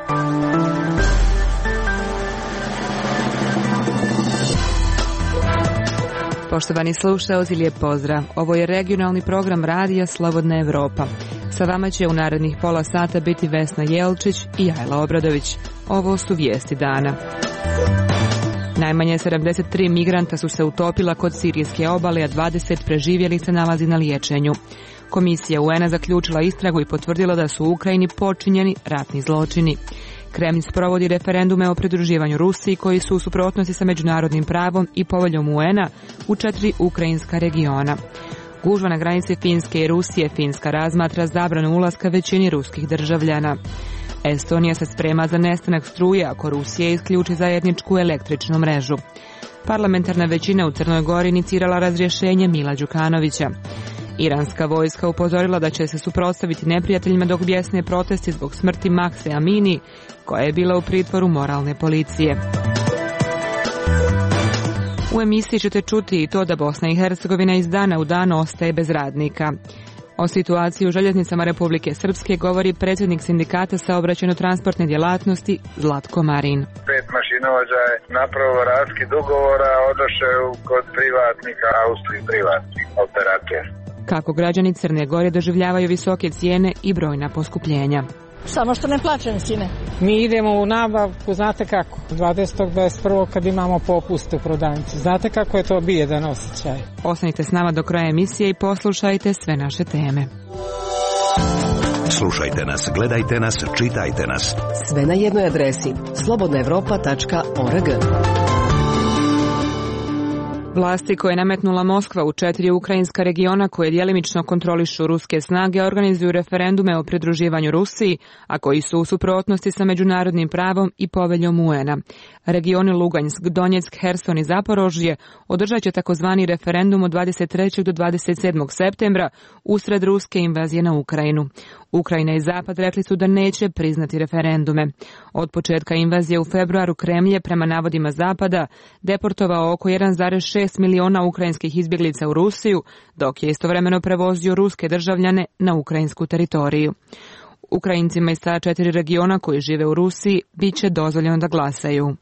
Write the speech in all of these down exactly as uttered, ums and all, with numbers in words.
Poštovani slušaoci, lijep pozdrav. Ovo je regionalni program radija Slobodna Evropa. Sa vama će u narednih pola sata biti Vesna Jelčić i Ajla Obradović. Ovo su vijesti dana. Najmanje sedamdeset tri migranta su se utopila kod sirijske obale, a dvadeset preživjelih se nalazi na liječenju. Komisija U N A zaključila istragu i potvrdila da su u Ukrajini počinjeni ratni zločini. Kremlj sprovodi referendume o pridruživanju Rusiji koji su u suprotnosti sa međunarodnim pravom i poveljom U N A u četiri ukrajinska regiona. Gužva na granici Finske i Rusije. Finska razmatra zabranu ulaska većini ruskih državljana. Estonija se sprema za nestanak struje ako Rusija isključi zajedničku električnu mrežu. Parlamentarna većina u Crnoj Gori inicirala razrješenje Mila Đukanovića. Iranska vojska upozorila da će se suprotstaviti neprijateljima dok bjesne protesti zbog smrti Mahse Amini, koja je bila u pritvoru moralne policije. U emisiji ćete čuti i to da Bosna i Hercegovina iz dana u dan ostaje bez radnika. O situaciji u željeznicama Republike Srpske govori predsjednik sindikata saobraćajno-transportne djelatnosti Zlatko Marin. Pet mašinovođa je napravilo raskid ugovora, odošao kod privatnika, Austriji privatni operator. Kako građani Crne Gore doživljavaju visoke cijene i brojna poskupljenja. Samo što ne plaćaju cijene. Mi idemo u nabavku, znate kako, dvadesetog dvadeset prvog kad imamo popuste u prodavnici. Znate kako je to bijedan osjećaj. Ostanite s nama do kraja emisije i poslušajte sve naše teme. Slušajte nas, gledajte nas, čitajte nas. Sve na jednoj adresi slobodna evropa tačka org. Vlasti koje je nametnula Moskva u četiri ukrajinska regiona koje djelimično kontrolišu ruske snage organizuju referendume o pridruživanju Rusiji, a koji su u suprotnosti sa međunarodnim pravom i poveljom U N A. Regioni Lugansk, Donjeck, Herson i Zaporožje održat će takozvani referendum od dvadeset trećeg do dvadeset sedmog septembra usred ruske invazije na Ukrajinu. Ukrajina i Zapad rekli su da neće priznati referendume. Od početka invazije u februaru Kremlj je prema navodima Zapada deportovao oko jedan zarez šest miliona ukrajinskih izbjeglica u Rusiju, dok je istovremeno prevozio ruske državljane na ukrajinsku teritoriju. Ukrajincima iz ta četiri regiona koji žive u Rusiji bit će dozvoljeno da glasaju.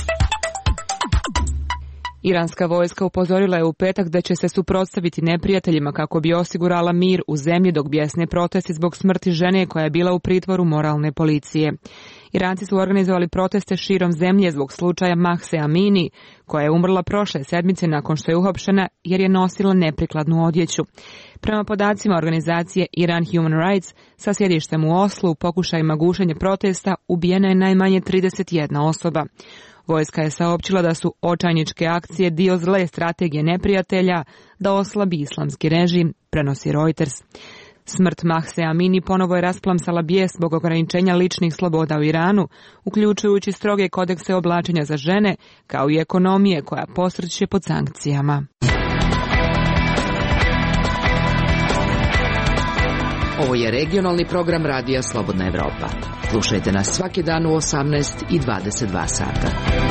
Iranska vojska upozorila je u petak da će se suprotstaviti neprijateljima kako bi osigurala mir u zemlji dok bjesne protesti zbog smrti žene koja je bila u pritvoru moralne policije. Iranci su organizovali proteste širom zemlje zbog slučaja Mahse Amini, koja je umrla prošle sedmice nakon što je uhapšena jer je nosila neprikladnu odjeću. Prema podacima organizacije Iran Human Rights sa sjedištem u Oslu u pokušajima gušenja protesta ubijena je najmanje trideset jedna osoba. Vojska je saopćila da su očajničke akcije dio zle strategije neprijatelja da oslabi islamski režim, prenosi Reuters. Smrt Mahse Amini ponovo je rasplamsala bijes zbog ograničenja ličnih sloboda u Iranu, uključujući stroge kodekse oblačenja za žene, kao i ekonomije koja posrće pod sankcijama. Ovo je regionalni program radija Slobodna Evropa. Slušajte nas svaki dan u osamnaest i dvadeset dva sata.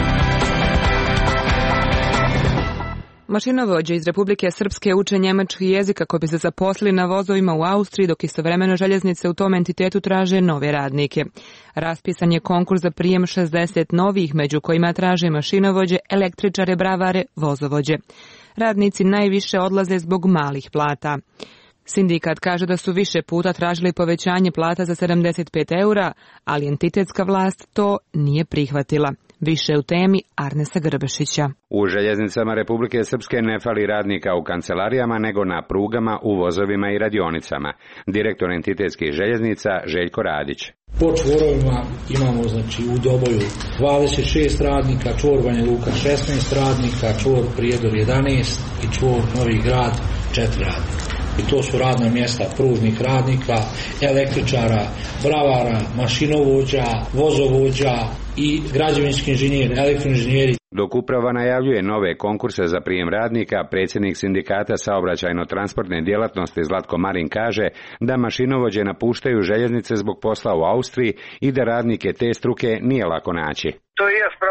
Mašinovođe iz Republike Srpske uče njemački jezik kako bi se zaposlili na vozovima u Austriji, dok istovremeno željeznice u tom entitetu traže nove radnike. Raspisan je konkurs za prijem šezdeset novih, među kojima traže mašinovođe, električare, bravare, vozovođe. Radnici najviše odlaze zbog malih plata. Sindikat kaže da su više puta tražili povećanje plata za sedamdeset pet eura, ali entitetska vlast to nije prihvatila. Više u temi Arnesa Grbešića. U željeznicama Republike Srpske ne fali radnika u kancelarijama, nego na prugama, u vozovima i radionicama. Direktor entitetskih željeznica Željko Radić. Po čvorovima imamo znači u Doboju dvadeset šest radnika, čvor Banja Luka šesnaest radnika, čvor Prijedor jedanaest i čvor Novi Grad četiri radnika. I to su radna mjesta pružnih radnika, električara, bravara, mašinovođa, vozovođa i građevinski inženjer, elektroinženjeri. Dok uprava najavljuje nove konkurse za prijem radnika, predsjednik sindikata saobraćajno-transportne djelatnosti Zlatko Marin kaže da mašinovođe napuštaju željeznice zbog posla u Austriji i da radnike te struke nije lako naći. To je problem,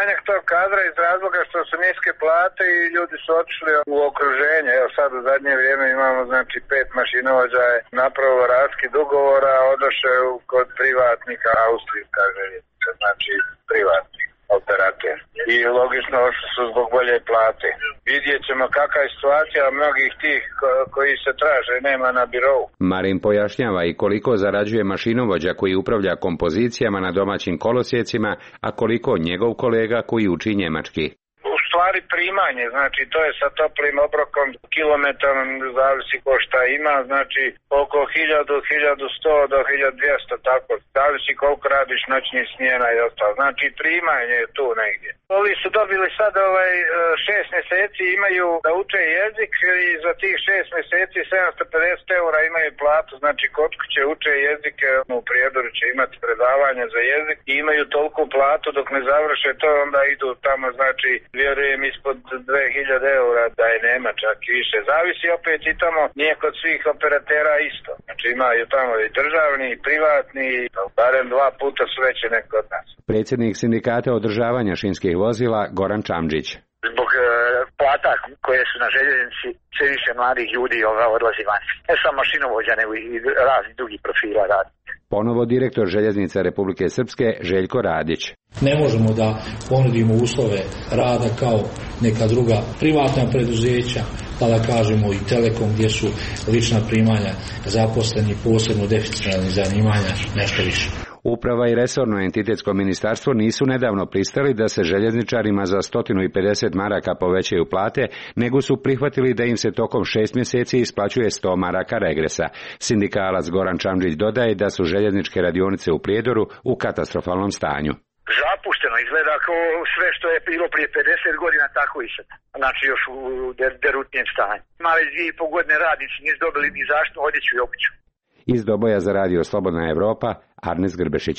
manjak tog kadra iz razloga što su niske plate i ljudi su otišli u okruženje. Evo sad u zadnje vrijeme imamo znači pet mašinovođa je napravo raskid ugovora, odoše kod privatnika austrijska željeznica, znači privatnik. Operater. I logično su zbog bolje plate. Vidjet ćemo kakva je situacija mnogih tih koji se traže, nema na birou. Marin pojašnjava i koliko zarađuje mašinovođa koji upravlja kompozicijama na domaćim kolosijecima, a koliko njegov kolega koji uči njemački. U stvari primanje, znači to je sa toplim obrokom kilometar, zavisi ko šta ima, znači oko hiljadu, hiljadu sto do hiljadu dvjesto, tako, zavisi koliko radiš noćnih smjena i ostalo, znači primanje je tu negdje. Ovi su dobili sad ovaj šest mjeseci, imaju da uče jezik i za tih šest mjeseci sedamsto pedeset eura imaju platu, znači kod kuće uče jezike, u Prijedoru će imati predavanje za jezik i imaju toliku platu dok ne završe to, onda idu tamo, znači vjerujem ispod dve hiljade eura da je nema čak i više. Zavisi opet i tamo, nije kod svih operatera isto. Znači imaju tamo i državni i privatni, barem dva puta su veće nek od nas. Predsjednik sindikata održavanja šinskih vozila Goran Čamdžić. Zbog e, plata koje su na željeznici sve više mladih ljudi ova, odlazi van. Ne samo mašinovođa, nego i razni drugi profila radi. Ponovo direktor Željeznica Republike Srpske Željko Radić. Ne možemo da ponudimo uslove rada kao neka druga privatna preduzeća, pa da kažemo i Telekom gdje su lična primanja zaposleni, posebno deficitarnih zanimanja, nešto više. Uprava i resorno entitetsko ministarstvo nisu nedavno pristali da se željezničarima za sto pedeset maraka povećaju plate, nego su prihvatili da im se tokom šest mjeseci isplaćuje sto maraka regresa. Sindikalac Goran Čamdžić dodaje da su željezničke radionice u Prijedoru u katastrofalnom stanju. Zapušteno, izgleda kao sve što je bilo prije pedeset godina, tako i sad. Znači još u derutnijem stanju. Ima već dvije i pol godine radnici, nisu dobili ni zaštitnu odjeću i obuću. Iz Doboja za radio Slobodna Evropa, Arnes Grbešić.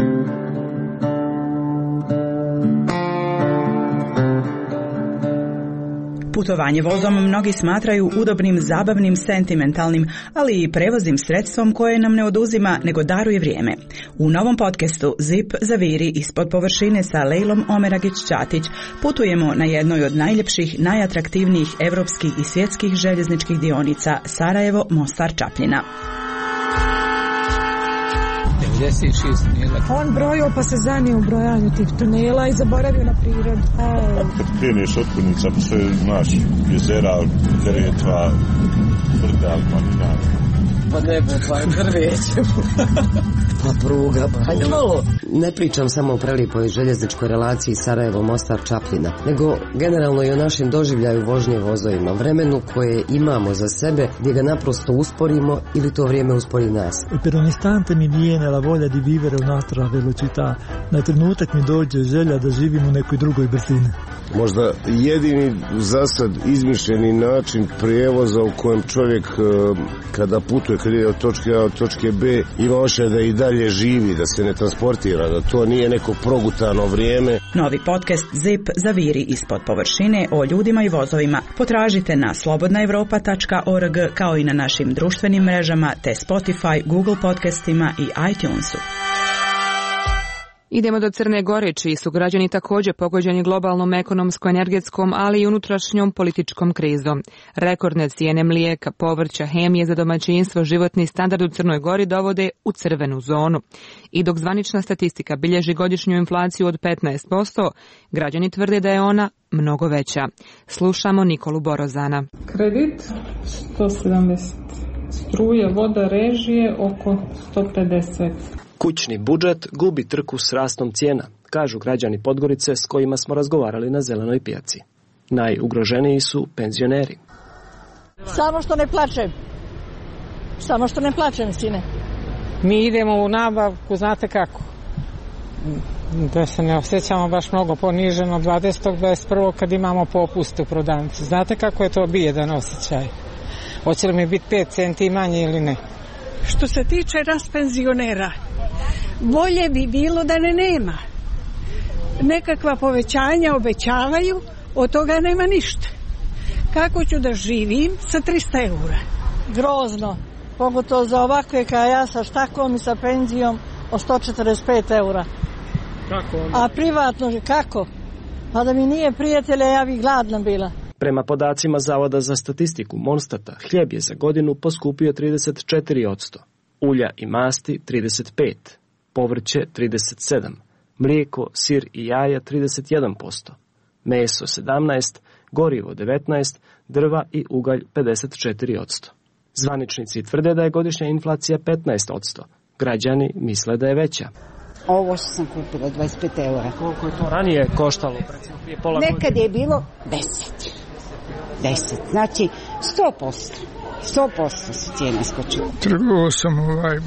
Putovanje vozom mnogi smatraju udobnim, zabavnim, sentimentalnim, ali i prevoznim sredstvom koje nam ne oduzima, nego daruje vrijeme. U novom podcastu Zip zaviri ispod površine sa Lejlom Omeragić-Ćatić putujemo na jednoj od najljepših, najatraktivnijih evropskih i svjetskih željezničkih dionica Sarajevo-Mostar-Čapljina. On brojio pa se zanio u brojanju tih tunela i zaboravio na prirodu. Kad kreneš otpornica, pa sve znaš, jezera, Neretva, brda, planina. Pa nebo, pa drveće. Pa pruga, pa hajde malo. Ne pričam samo o prelijepoj željezničkoj relaciji Sarajevo-Mostar-Čapljina, nego generalno i o našem doživljaju vožnje vozovima, vremenu koje imamo za sebe, gdje ga naprosto usporimo ili to vrijeme uspori nas. E per un istante mi viene la voglia di vivere un'altra velocità. Na trenutak mi dođe želja da živim u nekoj drugoj brzini. Možda jedini zasad izmišljeni način prijevoza u kojem čovjek kada putuje, kada ide od točke A od točke B, ima osjećaj da i dalje živi, da se ne transportira, da to nije neko progutano vrijeme. Novi podcast Zip zaviri ispod površine o ljudima i vozovima. Potražite na slobodna evropa tačka org kao i na našim društvenim mrežama te Spotify, Google podcastima i iTunesu. Idemo do Crne Gore, čiji su građani također pogođeni globalnom ekonomsko-energetskom, ali i unutrašnjom političkom krizom. Rekordne cijene mlijeka, povrća, hemije za domaćinstvo, životni standard u Crnoj Gori dovode u crvenu zonu. I dok zvanična statistika bilježi godišnju inflaciju od petnaest posto, građani tvrde da je ona mnogo veća. Slušamo Nikolu Borozana. Kredit sto sedamdeset, struje, voda, režije oko sto pedeset. Kućni budžet gubi trku s rastom cijena, kažu građani Podgorice s kojima smo razgovarali na zelenoj pijaci. Najugroženiji su penzioneri. Samo što ne plačem. Samo što ne plačem, sine. Mi idemo u nabavku, znate kako? Da se ne osjećamo baš mnogo poniženo dvadesetog dvadeset prvog kad imamo popuste u prodavnici. Znate kako je to bijedan osjećaj? Hoće li mi biti pet centi manje ili ne? Što se tiče rast penzionera, bolje bi bilo da ne nema. Nekakva povećanja obećavaju, od toga nema ništa. Kako ću da živim sa trista eura? Grozno, pogotovo za ovakve kao ja sa štakom i sa penzijom od sto četrdeset pet eura. Kako onda? A privatno, kako? Pa da mi nije prijatelja, ja bi gladna bila. Prema podacima Zavoda za statistiku Monstata, hljeb je za godinu poskupio trideset četiri posto, ulja i masti trideset pet posto, povrće trideset sedam posto, mlijeko, sir i jaja trideset jedan posto, meso sedamnaest posto, gorivo devetnaest posto, drva i ugalj pedeset četiri posto. Zvaničnici tvrde da je godišnja inflacija petnaest posto. Građani misle da je veća. Ovo što sam kupila, dvadeset pet eura. Koliko je to ranije koštalo? Prije pola Nekad godine je bilo deset. deset. Znači sto posto. sto posto su cijene skočile. Trgovao sam ovaj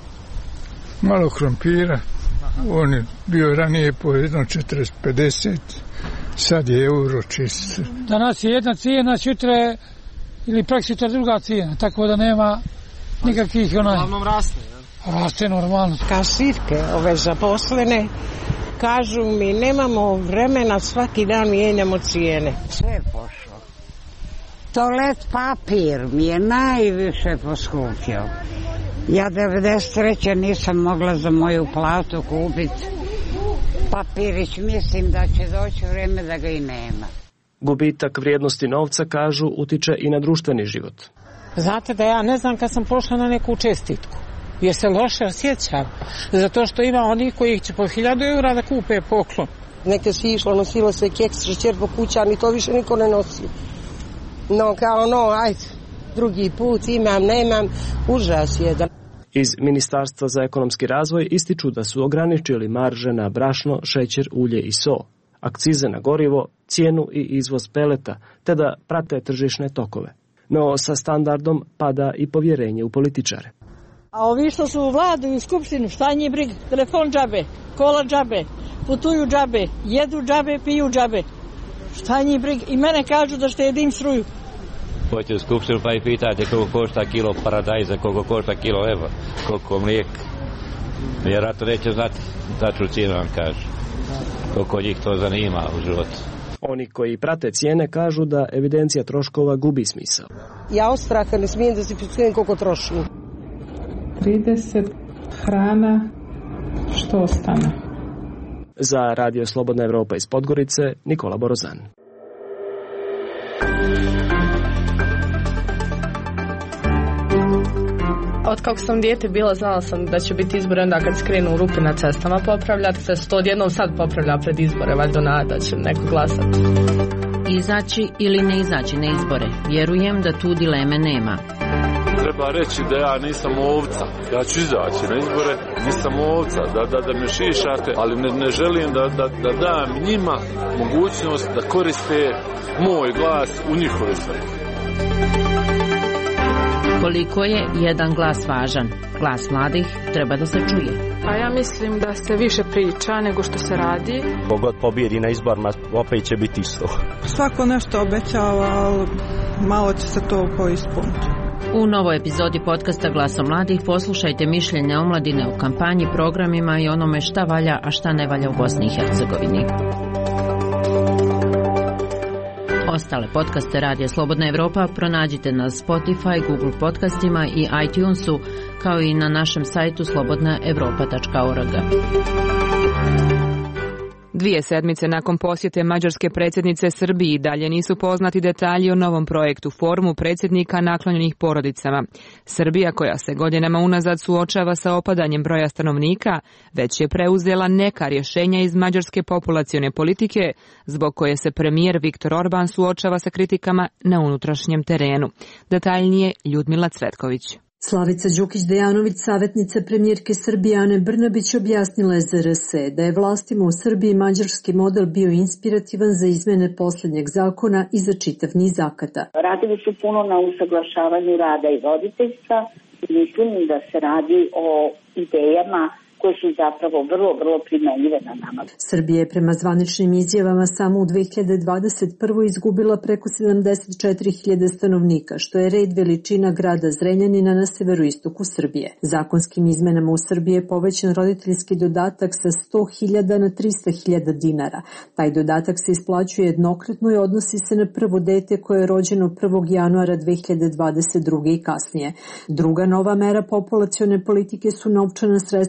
malo krompira. On je bio ranije po jedno četrdeset pedeset. Sad je euro čist. Danas je jedna cijena, sutra ili prekosutra druga cijena, tako da nema nikakvih onaj. Uglavnom raste, ja? Raste normalno. Kasirke, ove zaposlene, kažu mi nemamo vremena, svaki dan mijenjamo cijene. Sve je pošlo. Toalet papir mi je najviše poskupio. Ja devedeset treće nisam mogla za moju platu kupiti papirić, mislim da će doći vrijeme da ga i nema. Gubitak vrijednosti novca, kažu, utiče i na društveni život. Znate da ja ne znam kad sam pošla na neku čestitku, jer se loše osjećam, zato što ima onih koji će po hiljadu eura da kupe poklon. Neke si išlo, nosilo se keks, šećer po kućani, to više niko ne nosi. No, kao no, ajde, drugi put imam, nemam, užas jedan. Iz Ministarstva za ekonomski razvoj ističu da su ograničili marže na brašno, šećer, ulje i so, akcize na gorivo, cijenu i izvoz peleta, te da prate tržišne tokove. No sa standardom pada i povjerenje u političare. A ovi što su u vladu i u skupštinu, šta njih briga? Telefon džabe, kola džabe, putuju džabe, jedu džabe, piju džabe. Šta njih briga? I mene kažu da štedim struju. Hoćete u skupštinu pa i pitate koliko košta kilo paradajza, koliko košta kilo leba, koliko mlijeka. Vjerojatno neće znati tačnu cijenu, vam kaže. Koliko njih to zanima u životu. Oni koji prate cijene kažu da evidencija troškova gubi smisao. Ja od straha ne smijem da se pitujem koliko trošim. trideset hrana, što ostane. Za Radio Slobodna Evropa iz Podgorice, Nikola Borozan. Od kako sam dijete bila, znala sam da će biti izbori onda kad skrenu rupe na cestama popravljati, da se to odjednom sad popravlja pred izbore, valjda nada će neko glasati. Izaći ili ne izaći na izbore, vjerujem da tu dileme nema. Treba reći da ja nisam ovca, ja ću izaći na izbore, nisam ovca, da, da, da me šišate, ali ne, ne želim da, da, da dam njima mogućnost da koriste moj glas u njihove svrhe. Koliko je jedan glas važan? Glas mladih treba da se čuje. A ja mislim da se više priča nego što se radi. Kogod pobjedi na izborima, opet će biti isto. Svako nešto obećava, ali malo će se to poispuniti. U novoj epizodi podcasta Glasom mladih poslušajte mišljenja omladine u kampanji, programima i onome šta valja, a šta ne valja u Bosni i Hercegovini. Ostale podcaste Radija Slobodna Evropa pronađite na Spotify, Google podcastima i iTunesu, kao i na našem sajtu slobodna evropa tačka org. Dvije sedmice nakon posjete mađarske predsjednice Srbiji dalje nisu poznati detalji o novom projektu Forumu predsjednika naklonjenih porodicama. Srbija, koja se godinama unazad suočava sa opadanjem broja stanovnika, već je preuzela neka rješenja iz mađarske populacione politike, zbog koje se premijer Viktor Orban suočava sa kritikama na unutrašnjem terenu. Detaljnije Ljudmila Cvetković. Slavica Đukić-Dejanović, savjetnica premijerke Srbije Ane Brnabić, objasnila je Z R S da je vlastima u Srbiji mađarski model bio inspirativan za izmjene posljednjeg zakona i za čitav niz akata. Radili su puno na usaglašavanju rada i roditeljstva i mislim da se radi o idejama koje su zapravo vrlo, vrlo primenjive na nama. Srbija je prema zvaničnim izjavama samo u dve hiljade dvadeset prvoj izgubila preko sedamdeset četiri hiljade stanovnika, što je red veličina grada Zrenjanina na severoistoku Srbije. Zakonskim izmenama u Srbiji je povećan roditeljski dodatak sa sto hiljada na trista hiljada dinara. Taj dodatak se isplaćuje jednokratno i odnosi se na prvo dete koje je rođeno prvog januara dve hiljade dvadeset druge i kasnije. Druga nova mera populacione politike su novčana sredstva za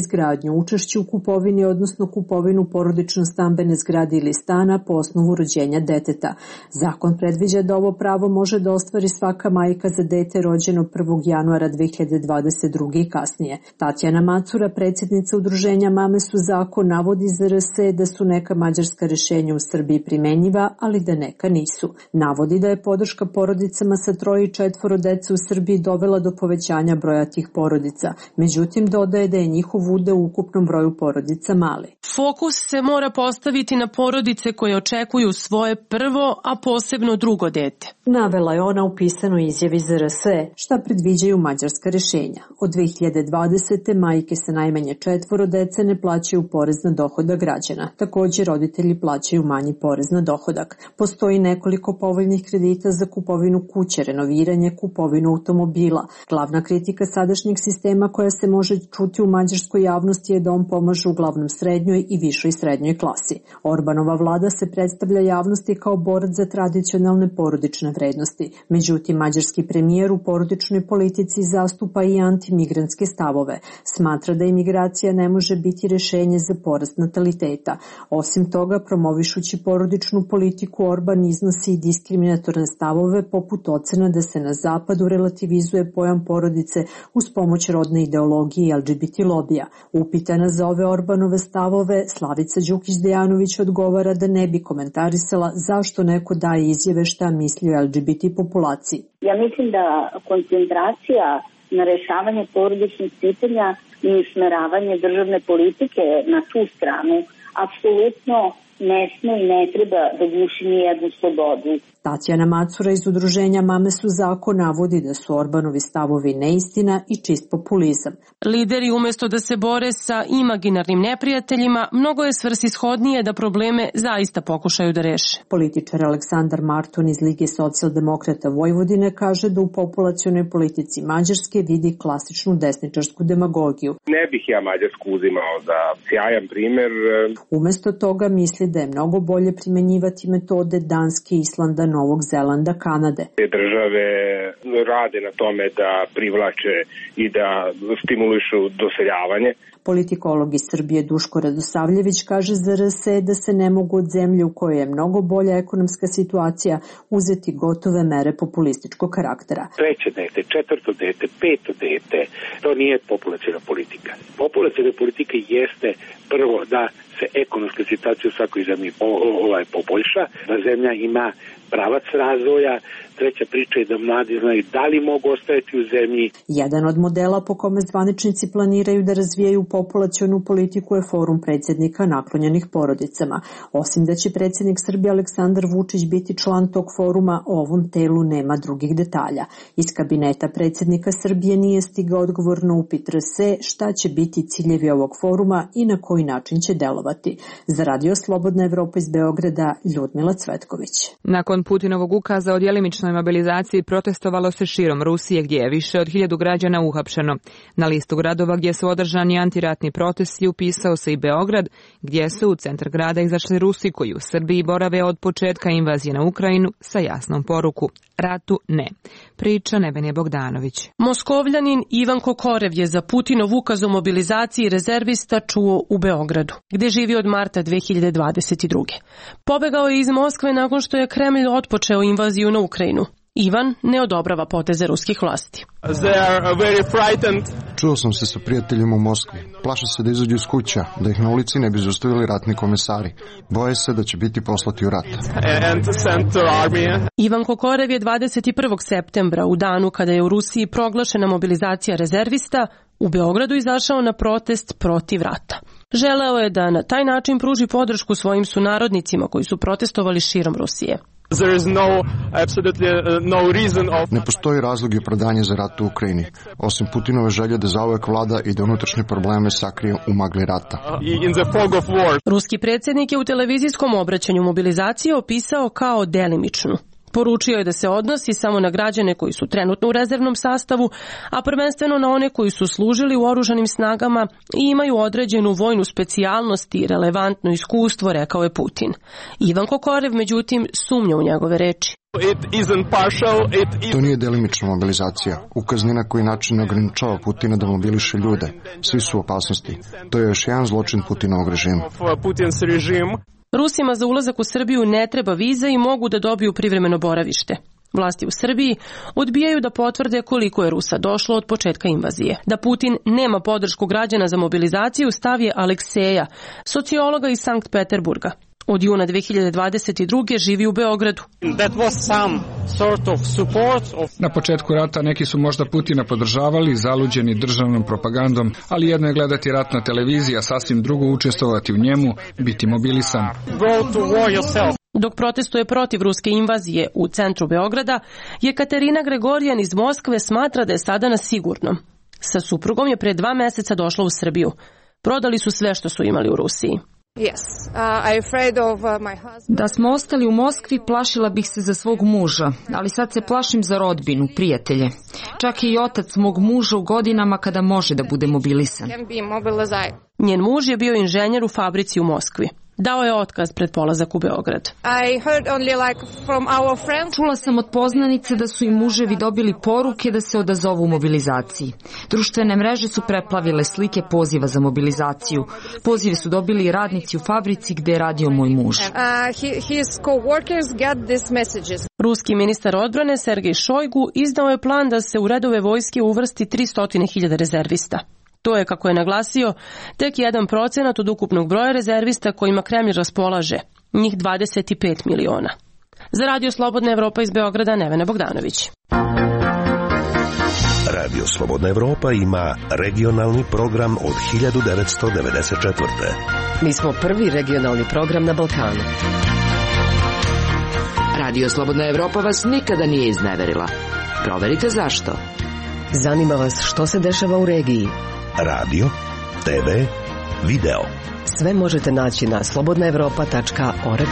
izgradnju, učešće u kupovini, odnosno kupovinu porodično-stambene zgrade ili stana po osnovu rođenja deteta. Zakon predviđa da ovo pravo može da ostvari svaka majka za dete rođeno prvog januara dve hiljade dvadeset druge. i kasnije. Tatjana Macura, predsjednica udruženja Mame su zakon, navodi za R S da su neka mađarska rešenja u Srbiji primenjiva, ali da neka nisu. Navodi da je podrška porodicama sa troje i četvoro dece u Srbiji dovela do povećanja broja tih porodica. Međutim, dodaje da je njihov udeo u ukupnom broju porodica mali. Fokus se mora postaviti na porodice koje očekuju svoje prvo, a posebno drugo dete. Navela je ona u pisanoj izjavi za R S šta predviđaju mađarska rešenja. Od dve hiljade dvadesete. majke sa najmanje četvoro dece ne plaćaju porez na dohodak građana. Također roditelji plaćaju manji porez na dohodak. Postoji nekoliko povoljnih kredita za kupovinu kuće, renoviranje, kupovinu automobila. Glavna kritika sadašnjeg sistema koja se može čuti u mađarskoj javnosti je da on pomaže uglavnom srednjoj i višoj srednjoj klasi. Orbanova vlada se predstavlja javnosti kao borac za tradicionalne porodične vrednosti. Međutim, mađarski premijer u porodičnoj politici zastupa i antimigrantske stavove. Smatra da imigracija ne može biti rešenje za porast nataliteta. Osim toga, promovišući porodičnu politiku, Orban iznosi i diskriminatorne stavove poput ocena da se na zapadu relativizuje pojam porodice uz pomoć rodne ideologije i L G B T lobija. Upitana za ove Orbanove stavove, Slavica Đukić-Dejanović odgovara da ne bi komentarisala zašto neko daje izjave šta misli o L G B T populaciji. Ja mislim da koncentracija na rešavanje porodičnih pitanja i usmeravanje državne politike na tu stranu apsolutno ne sme i ne treba da guši ni jednu slobodu. Tatjana Macura iz udruženja Mame su zakon navodi da su Orbanovi stavovi neistina i čist populizam. Lideri umjesto da se bore sa imaginarnim neprijateljima, mnogo je svrsishodnije da probleme zaista pokušaju da reše. Političar Aleksandar Marton iz Lige socijaldemokrata Vojvodine kaže da u populacionoj politici Mađarske vidi klasičnu desničarsku demagogiju. Ne bih ja Mađarsku uzimao za sjajan primer. Umesto toga misli da je mnogo bolje primenjivati metode Danske, Islanda, Novog Zelanda, Kanade. Te države rade na tome da privlače i da stimulišu doseljavanje. Politikolog iz Srbije Duško Radosavljević kaže za R S da se ne mogu od zemlje u kojoj je mnogo bolja ekonomska situacija uzeti gotove mere populističkog karaktera. Treće dete, četvrto dete, peto dete, to nije populaciona politika. Populaciona politika jeste prvo da se ekonomska situacija u svakoj zemlji ovaj poboljša, da zemlja ima pravac razvoja. Treća priča je da mladi znaju da li mogu ostajati u zemlji. Jedan od modela po kome zvaničnici planiraju da razvijaju populacionu politiku je forum predsjednika naklonjenih porodicama. Osim da će predsjednik Srbije Aleksandar Vučić biti član tog foruma, o ovom telu nema drugih detalja. Iz kabineta predsjednika Srbije nije stigao odgovor na upit R S šta će biti ciljevi ovog foruma i na koji način će delovati. Za Radio Slobodna Evropa iz Beograda, Ljudmila Cvetković. Nakon Putinovog ukaza o djelimičnoj mobilizaciji protestovalo se širom Rusije gdje je više od hiljadu građana uhapšeno. Na listu gradova gdje su održani antiratni protesti upisao se i Beograd, gdje su u centar grada izašli Rusi koji u Srbiji borave od početka invazije na Ukrajinu sa jasnom poruku: ratu ne. Priča Nevenje Bogdanović. Moskovljanin Ivan Kokorev je za Putinov ukaz o mobilizaciji rezervista čuo u Beogradu, gdje živi od marta dve hiljade dvadeset druge. Pobegao je iz Moskve nakon što je Kremlj otpočeo invaziju na Ukrajinu. Ivan ne odobrava poteze ruskih vlasti. Čuo sam se sa prijateljima u Moskvi. Plaše se da izađu iz kuća, da ih na ulici ne bi zaustavili ratni komesari. Boje se da će biti poslati u rat. Ivan Kokorev je dvadeset prvog septembra, u danu kada je u Rusiji proglašena mobilizacija rezervista, u Beogradu izašao na protest protiv rata. Želeo je da na taj način pruži podršku svojim sunarodnicima koji su protestovali širom Rusije. Ne postoji razlog i opravdanje za rat u Ukrajini, osim Putinove želje da zauvek vlada i da unutrašnje probleme sakrije u magli rata. Ruski predsjednik je u televizijskom obraćanju mobilizaciju opisao kao delimičnu. Poručio je da se odnosi samo na građane koji su trenutno u rezervnom sastavu, a prvenstveno na one koji su služili u oružanim snagama i imaju određenu vojnu specijalnost i relevantno iskustvo, rekao je Putin. Ivan Kokorev, međutim, sumnja u njegove reči. To nije delimična mobilizacija. Ukaz ni na koji način ne ograničava Putina da mobiliše ljude. Svi su u opasnosti. To je još jedan zločin Putinovog režima. Rusima za ulazak u Srbiju ne treba viza i mogu da dobiju privremeno boravište. Vlasti u Srbiji odbijaju da potvrde koliko je Rusa došlo od početka invazije. Da Putin nema podršku građana za mobilizaciju stav je Alekseja, sociologa iz Sankt Peterburga. Od juna dve hiljade dvadeset druge živi u Beogradu. Na početku rata neki su možda Putina podržavali, zaluđeni državnom propagandom, ali jedno je gledati rat na televiziji, a sasvim drugo učestvovati u njemu, biti mobilisan. Dok protestuje protiv ruske invazije u centru Beograda, Jekaterina Gregorijan iz Moskve smatra da je sada na sigurnom. Sa suprugom je pre dva meseca došla u Srbiju. Prodali su sve što su imali u Rusiji. Da smo ostali u Moskvi, plašila bih se za svog muža, ali sad se plašim za rodbinu, prijatelje. Čak i otac mog muža u godinama kada može da bude mobilisan. Njen muž je bio inženjer u fabrici u Moskvi. Dao je otkaz pred polazak u Beograd. Čula sam od poznanice da su im muževi dobili poruke da se odazovu mobilizaciji. Društvene mreže su preplavile slike poziva za mobilizaciju. Pozive su dobili i radnici u fabrici gde je radio moj muž. Ruski ministar odbrane Sergej Šojgu izdao je plan da se u redove vojske uvrsti tristo hiljada rezervista. To je, kako je naglasio, tek jedan procenat od ukupnog broja rezervista kojima Kremlj raspolaže, njih dvadeset pet miliona. Za Radio Slobodna Evropa iz Beograda, Nevena Bogdanović. Radio Slobodna Evropa ima regionalni program od hiljadu devetsto devedeset četvrte. Mi smo prvi regionalni program na Balkanu. Radio Slobodna Evropa vas nikada nije izneverila. Proverite zašto. Zanima vas što se dešava u regiji. Radio, te ve, video. Sve možete naći na slobodna evropa tačka org.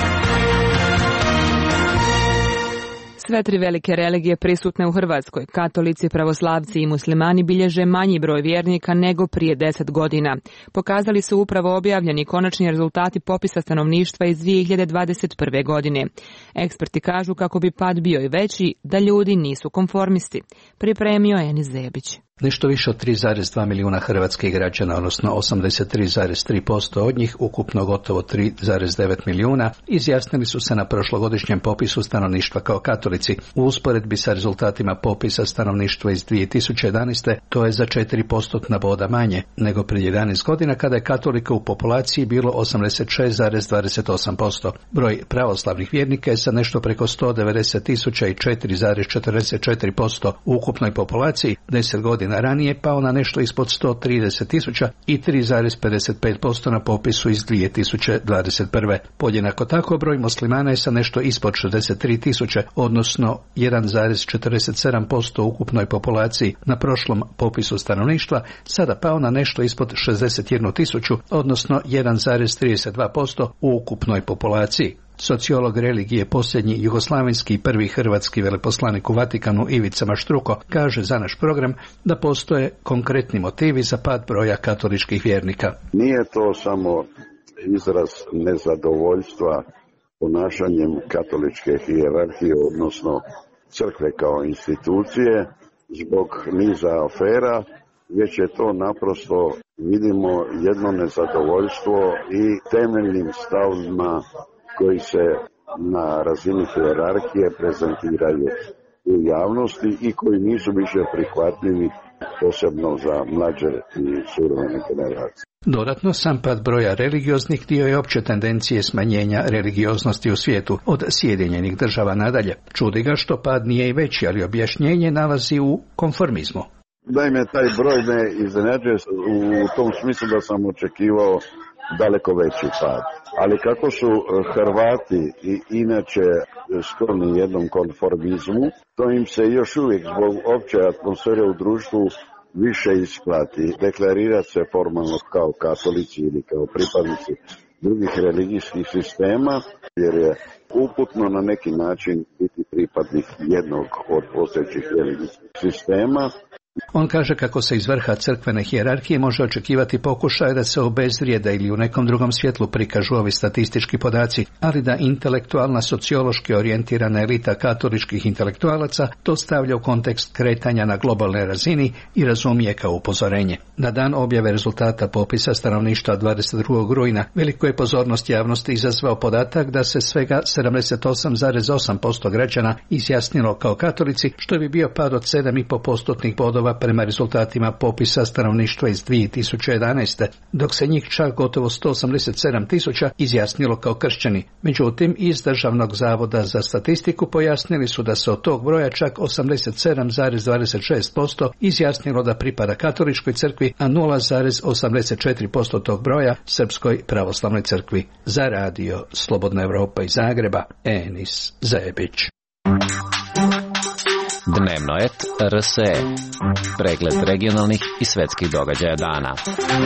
Sve tri velike religije prisutne u Hrvatskoj, katolici, pravoslavci i muslimani, bilježe manji broj vjernika nego prije deset godina. Pokazali su upravo objavljeni konačni rezultati popisa stanovništva iz dvije hiljade dvadeset prve. godine. Eksperti kažu kako bi pad bio i veći da ljudi nisu konformisti. Pripremio Enis Zebić. Nešto više od tri zarez dva milijuna hrvatskih građana, odnosno osamdeset tri zarez tri posto od njih, ukupno gotovo tri zarez devet milijuna, izjasnili su se na prošlogodišnjem popisu stanovništva kao katolici. U usporedbi sa rezultatima popisa stanovništva iz dvije tisuće jedanaeste. to je za četiri postotna boda manje nego prije jedanaest godina kada je katolika u populaciji bilo osamdeset šest zarez dvadeset osam posto. Broj pravoslavnih vjernika je sa nešto preko sto devedeset tisuća i četiri zarez četrdeset četiri posto u ukupnoj populaciji deset godina ranije pao na nešto ispod sto trideset tisuća i tri zarez pedeset pet posto na popisu iz dvije tisuće dvadeset prve. Podjednako tako broj muslimana je sa nešto ispod šezdeset tri tisuće, odnosno jedan zarez četrdeset sedam posto u ukupnoj populaciji na prošlom popisu stanovništva, sada pao na nešto ispod šezdeset jednu tisuću, odnosno jedan zarez trideset dva posto u ukupnoj populaciji. Sociolog religije, posljednji jugoslavenski i prvi hrvatski veleposlanik u Vatikanu Ivica Maštruko kaže za naš program da postoje konkretni motivi za pad broja katoličkih vjernika. Nije to samo izraz nezadovoljstva ponašanjem katoličke hijerarhije, odnosno crkve kao institucije, zbog niza afera, već je to naprosto, vidimo, jedno nezadovoljstvo i temeljnim stavima koji se na razini hijerarhije prezentiraju u javnosti i koji nisu više prihvatljivi, posebno za mlađe i suvremene generacije. Dodatno, sam pad broja religioznih dio je opće tendencije smanjenja religioznosti u svijetu od Sjedinjenih država nadalje. Čudi ga što pad nije i veći, ali objašnjenje nalazi u konformizmu. Naime, taj broj me iznenađuje u tom smislu da sam očekivao daleko veći pad. Ali kako su Hrvati i inače skloni jednom konformizmu, to im se još uvijek zbog opće atmosfere u društvu više isplati deklarirati se formalno kao katolici ili kao pripadnici drugih religijskih sistema, jer je uputno na neki način biti pripadnik jednog od postojećih religijskih sistema. On kaže kako se iz vrha crkvene hijerarhije može očekivati pokušaj da se obezvrijeda ili u nekom drugom svjetlu prikažu ovi statistički podaci, ali da intelektualna sociološki orijentirana elita katoličkih intelektualaca to stavlja u kontekst kretanja na globalnoj razini i razumije kao upozorenje. Na dan objave rezultata popisa stanovništva dvadeset drugog rujna veliko je pozornost javnosti izazvao podatak da se svega sedamdeset osam zarez osam posto građana izjasnilo kao katolici, što bi bio pad od sedam zarez pet postotnih bodova prema rezultatima popisa stanovništva iz dvije tisuće jedanaeste. dok se njih čak gotovo sto osamdeset sedam tisuća izjasnilo kao kršćani. Međutim, iz Državnog zavoda za statistiku pojasnili su da se od tog broja čak osamdeset sedam zarez dvadeset šest posto izjasnilo da pripada katoličkoj crkvi, a nula zarez osamdeset četiri posto tog broja Srpskoj pravoslavnoj crkvi. Za radio Slobodna Evropa iz Zagreba, Enis Zebić. Dnevno et R S E. Pregled regionalnih i svetskih događaja dana.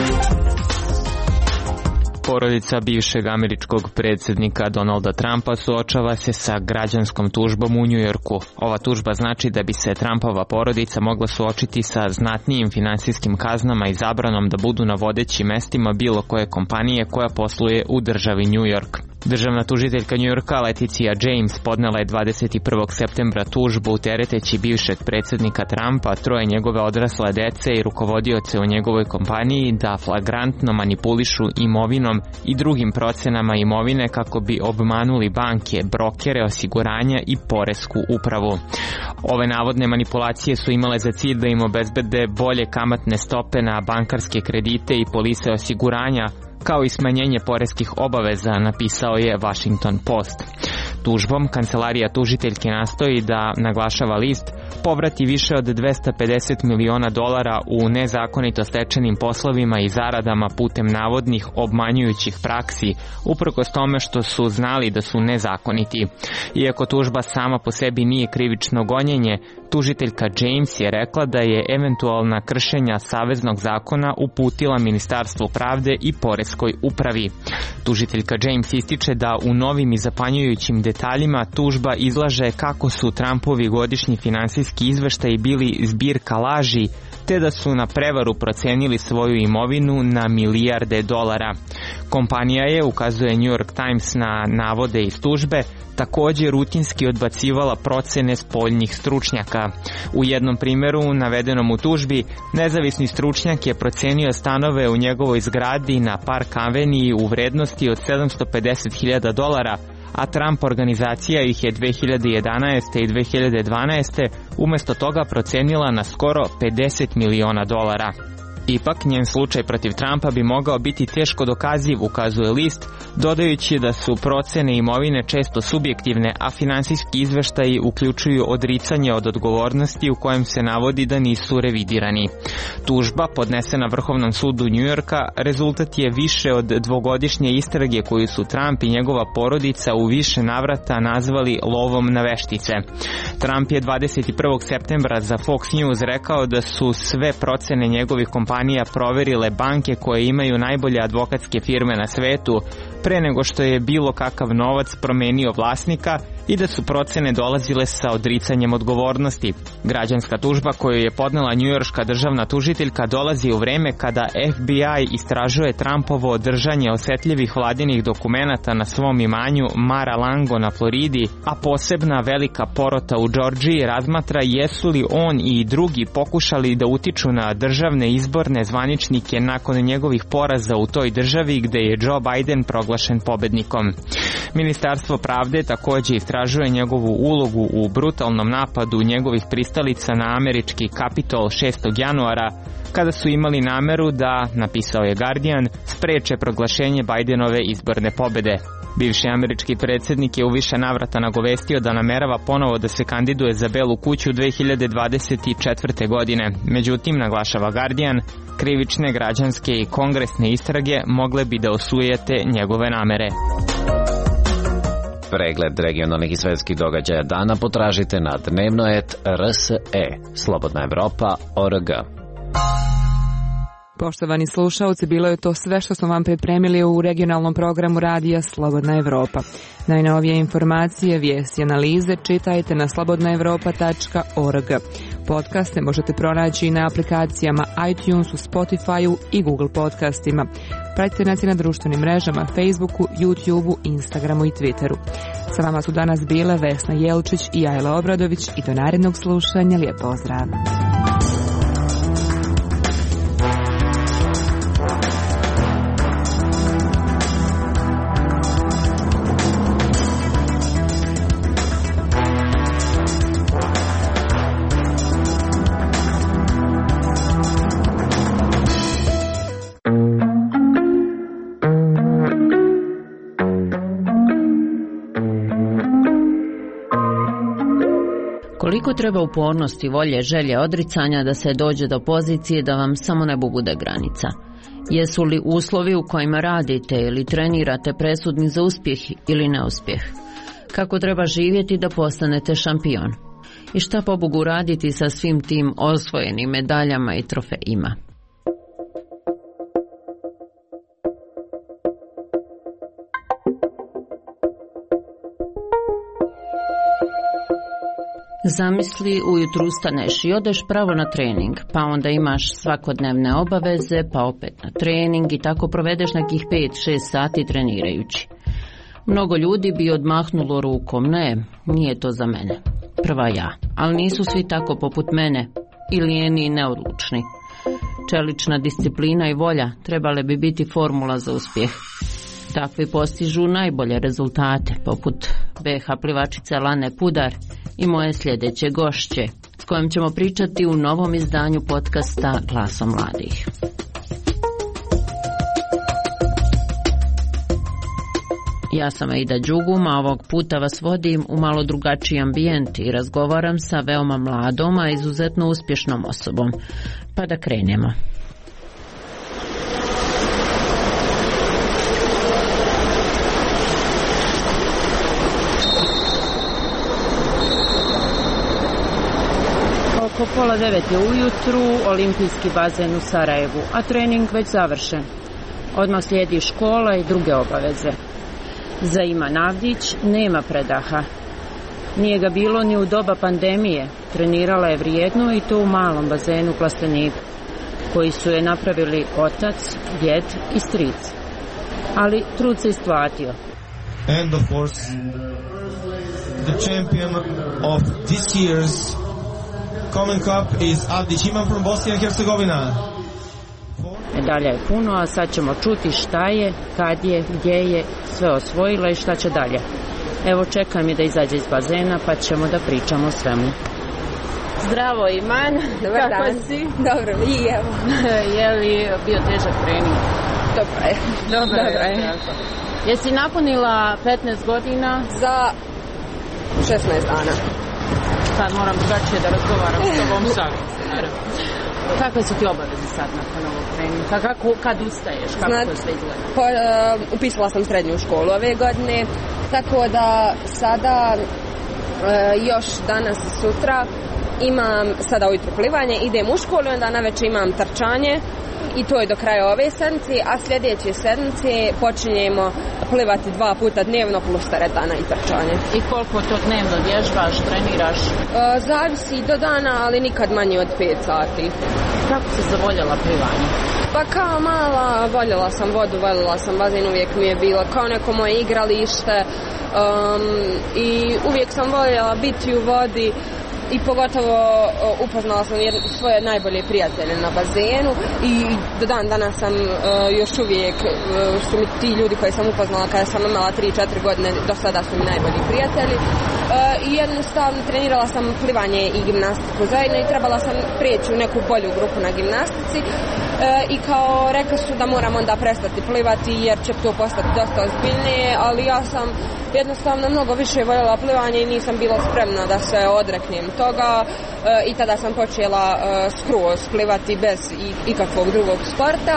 Porodica bivšeg američkog predsjednika Donalda Trumpa suočava se sa građanskom tužbom u Njujorku. Ova tužba znači da bi se Trumpova porodica mogla suočiti sa znatnijim finansijskim kaznama i zabranom da budu na vodećim mestima bilo koje kompanije koja posluje u državi Njujork. Državna tužiteljka Njujorka Leticia James podnela je dvadeset prvog septembra tužbu tereteći bivšeg predsjednika Trumpa, troje njegove odrasle dece i rukovodioce u njegovoj kompaniji da flagrantno manipulišu imovinom i drugim procenama imovine kako bi obmanuli banke, brokere, osiguranja i poresku upravu. Ove navodne manipulacije su imale za cilj da im obezbede bolje kamatne stope na bankarske kredite i polise osiguranja, kao i smanjenje poreskih obaveza, napisao je Washington Post. Tužbom kancelarija tužiteljke nastoji da, naglašava list, povrati više od dvesta pedeset miliona dolara u nezakonito stečenim poslovima i zaradama putem navodnih obmanjujućih praksi, uprkos tome što su znali da su nezakoniti. Iako tužba sama po sebi nije krivično gonjenje, tužiteljka James je rekla da je eventualna kršenja saveznog zakona uputila Ministarstvu pravde i poreskoj upravi. Tužiteljka James ističe da u novim i zapanjujućim detaljima tužba izlaže kako su Trumpovi godišnji finansijski izveštaji bili zbirka laži, te da su na prevaru procenili svoju imovinu na milijarde dolara. Kompanija je, ukazuje New York Times na navode iz tužbe, također rutinski odbacivala procene spoljnih stručnjaka. U jednom primjeru, navedenom u tužbi, nezavisni stručnjak je procenio stanove u njegovoj zgradi na Park Avenue u vrednosti od sedamsto pedeset hiljada dolara, a Trump organizacija ih je dve hiljade jedanaeste i dve hiljade dvanaeste umjesto toga procenila na skoro pedeset miliona dolara. Ipak, njen slučaj protiv Trumpa bi mogao biti teško dokaziv, ukazuje list, dodajući da su procene imovine često subjektivne, a finansijski izveštaji uključuju odricanje od odgovornosti u kojem se navodi da nisu revidirani. Tužba, podnesena Vrhovnom sudu Njujorka, rezultat je više od dvogodišnje istrage koju su Trump i njegova porodica u više navrata nazvali lovom na veštice. Trump je dvadeset prvog septembra za Fox News rekao da su sve procene njegovih kompanija proverile banke koje imaju najbolje advokatske firme na svetu pre nego što je bilo kakav novac promenio vlasnika i da su procene dolazile sa odricanjem odgovornosti. Građanska tužba koju je podnela njujorška državna tužiteljka dolazi u vreme kada F B I istražuje Trumpovo držanje osetljivih vladinih dokumenata na svom imanju Mar-a-Lago na Floridi, a posebna velika porota u Džordžiji razmatra jesu li on i drugi pokušali da utiču na državne izborne zvaničnike nakon njegovih poraza u toj državi gde je Joe Biden proglašen pobednikom. Ministarstvo pravde također istražuje njegovu ulogu u brutalnom napadu njegovih pristalica na američki Kapitol šestog januara, kada su imali nameru da, napisao je Guardian, spreče proglašenje Bidenove izborne pobede. Bivši američki predsjednik je u više navrata nagovestio da namerava ponovo da se kandiduje za Belu kuću dve hiljade dvadeset četvrte. godine. Međutim, naglašava Guardian, krivične, građanske i kongresne istrage mogle bi da osujete njegove namere. Pregled regionalnih i svetskih događaja dana potražite na dnevnoet R S E, Slobodna Evropa, O R G. Poštovani slušalci, bilo je to sve što smo vam pripremili u regionalnom programu radija Slobodna Evropa. Najnovije informacije, vijesti i analize čitajte na slobodna evropa tačka org. Podcaste možete pronaći i na aplikacijama iTunesu, Spotifyu i Google podcastima. Pratite nas i na društvenim mrežama Facebooku, YouTubeu, Instagramu i Twitteru. Sa vama su danas bile Vesna Jelčić i Ajla Obradović i do narednog slušanja lijep pozdrav. Koliko treba upornosti, volje, želje, odricanja da se dođe do pozicije da vam samo nebo bude granica? Jesu li uslovi u kojima radite ili trenirate presudni za uspjeh ili neuspjeh? Kako treba živjeti da postanete šampion? I šta pobogu raditi sa svim tim osvojenim medaljama i trofejima? Zamisli, ujutru ustaneš i odeš pravo na trening, pa onda imaš svakodnevne obaveze, pa opet na trening i tako provedeš nekih pet šest sati trenirajući. Mnogo ljudi bi odmahnulo rukom, ne, nije to za mene. Prva ja, ali nisu svi tako poput mene, i lijeni i neodlučni. Čelična disciplina i volja trebale bi biti formula za uspjeh. Takvi postižu najbolje rezultate, poput B H plivačice Lane Pudar i moje sljedeće gošće, s kojom ćemo pričati u novom izdanju podcasta Glasom mladih. Ja sam Aida Đugum, a ovog puta vas vodim u malo drugačiji ambijent i razgovaram sa veoma mladom, a izuzetno uspješnom osobom. Pa da krenemo. Oko pola devet je ujutru, olimpijski bazen u Sarajevu, a trening već završen. Odmah slijedi škola i druge obaveze. Za Iman Avdić nema predaha. Nije ga bilo ni u doba pandemije. Trenirala je vrijedno i to u malom bazenu Plasteniku, koji su je napravili otac, djed i stric. Ali trud se isplatio. And of course, the champion of this year's Common Cup is Avdić Iman from Bosnia and Herzegovina. Medalja je puno, a sad ćemo čuti šta je, kad je, gdje je sve osvojila i šta će dalje. Evo, čekam mi da izađe iz bazena pa ćemo da pričamo o svemu. Zdravo Iman, dobar kako dan. si? Dobro, i evo. Je li bio težak trening? Dobro je. Dobro, Dobro je. je. Jesi napunila petnaest godina? Za šesnaest dana. Sad moram drugačije da razgovaram s tobom, šalim se. Kakve su ti obaveze sad nakon ovog treninga? Kako, kad ustaješ? Kako Znat, to sve izgleda? Po, uh, upisala sam srednju školu ove godine, tako da sada uh, još danas i sutra imam sada ujutro plivanje, idem u školu i onda navečer imam trčanje i to je do kraja ove sedmice, a sljedeće sedmice počinjemo plivati dva puta dnevno plus teretana i trčanje. I koliko to dnevno vježbaš, treniraš? E, zavisi do dana, ali nikad manje od pet sati. Kako si zavoljela plivanje? Pa kao mala voljela sam vodu, voljela sam bazen, uvijek mi je bilo kao neko moje igralište um, i uvijek sam voljela biti u vodi. I pogotovo upoznala sam svoje najbolje prijatelje na bazenu i do dan danas sam uh, još uvijek, uh, su mi ti ljudi koji sam upoznala kada sam imala tri četiri godine, do sada su mi najbolji prijatelji. Uh, I jednostavno trenirala sam plivanje i gimnastiku zajedno i trebala sam prijeći u neku bolju grupu na gimnastici. Uh, I kao rekli su da moram onda prestati plivati jer će to postati dosta ozbiljnije, ali ja sam jednostavno mnogo više voljela plivanje i nisam bila spremna da se odreknem toga e, i tada sam počela e, skroz plivati bez ikakvog drugog sporta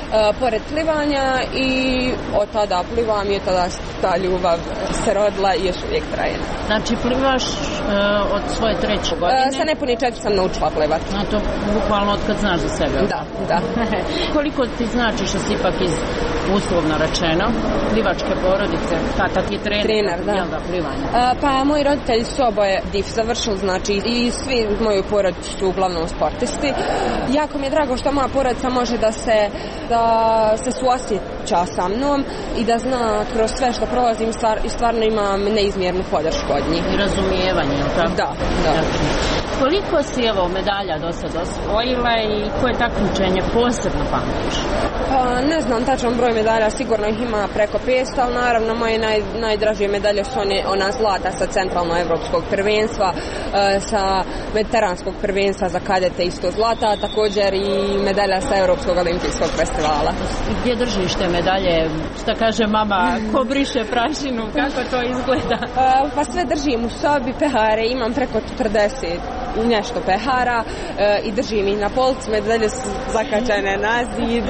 pored plivanja i od tada plivam i od tada ta ljubav se rodila i još uvijek traje. Znači plivaš uh, od svoje treće godine? Uh, sa nepuni četiri sam naučila plivat. A to bukvalno od kad znaš za sebe? Da, da. Koliko ti znači što si ipak iz, uslovno rečeno, plivačke porodice? Tata ti je trener, trener da. Jel da, plivanja? Uh, pa moji roditelji su oboje D I F završili, znači i svi moju porodicu su uglavnom sportisti. Jako mi je drago što moja porodica može da se, da se suosjeća sa mnom i da zna kroz sve što prolazim i stvarno imam neizmjernu podršku od njih. I razumijevanje, tako? Da, da. Koliko si evo medalja do sad osvojila i koje takmičenje posebno pamtiš? Pa, ne znam tačan broj medalja, sigurno ih ima preko petsto, ali naravno moje naj, najdražije medalje su one, ona zlata sa centralno-evropskog prvenstva, e, sa mediteranskog prvenstva za kadete isto zlata, također i medalja sa Europskog olimpijskog festivala. Gdje držiš te medalje? Šta kaže mama, ko briše prašinu, kako to izgleda? E, pa sve držim u sobi, pehare, imam preko četrdeset nešto pehara e, i držim ih na polici, medalje su zakačene na zid.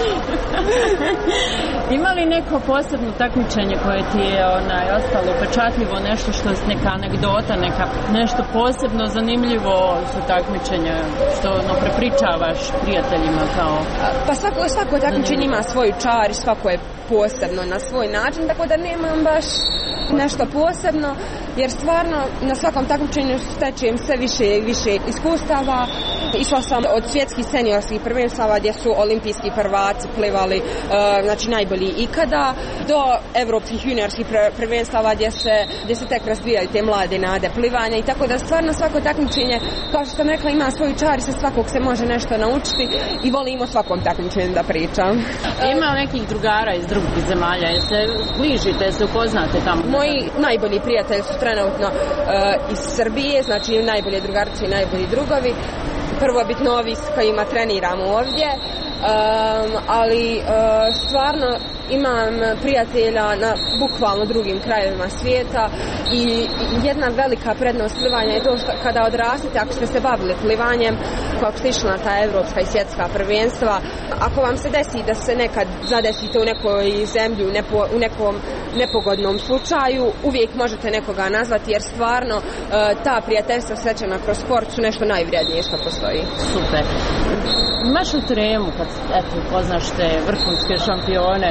Ima li neko posebno takmičenje koje ti je onaj, ostalo upečatljivo, nešto što je neka anegdota, neka, nešto posebno zanimljivo su takmičenja, što ono, prepričavaš prijateljima kao... Pa svako, svako takmičenje ima svoju čar i svako je posebno na svoj način, tako da nemam baš nešto posebno, jer stvarno na svakom takmičenju stečem sve više i više iskustava. Išla sam od svjetskih seniorskih prvenstava gdje su olimpijski prvaci plivali, znači najbolji ikada, do evropskih juniorskih prvenstava gdje se, gdje se tek razvijaju te mlade nade plivanja i tako da stvarno svako takmičenje, kao što sam rekla, ima svoju čar i sa svakog se može nešto naučiti i volim o svakom takmičenju da pričam. Ima nekih drugara iz drugih zemalja, jeste bližite, se upoznate tamo? Moji najbolji prijatelji su trenutno uh, iz Srbije, znači najbolje drugarci i najbolji drugovi. Prvobitno ovi s kojima treniramo ovdje, um, ali uh, stvarno imam prijatelja na bukvalno drugim krajevima svijeta i jedna velika prednost plivanja je to što kada odrastete, ako ste se bavili plivanjem, ako ste išli na ta evropska i svjetska prvenstva, ako vam se desi da se nekad zadesite u nekoj zemlji, u, nepo, u nekom nepogodnom slučaju, uvijek možete nekoga nazvati jer stvarno uh, ta prijateljstva srećena kroz sport su nešto najvrijednije što postoji. Super. Imaš u tremu kad eto, poznaš te vrhunske šampione,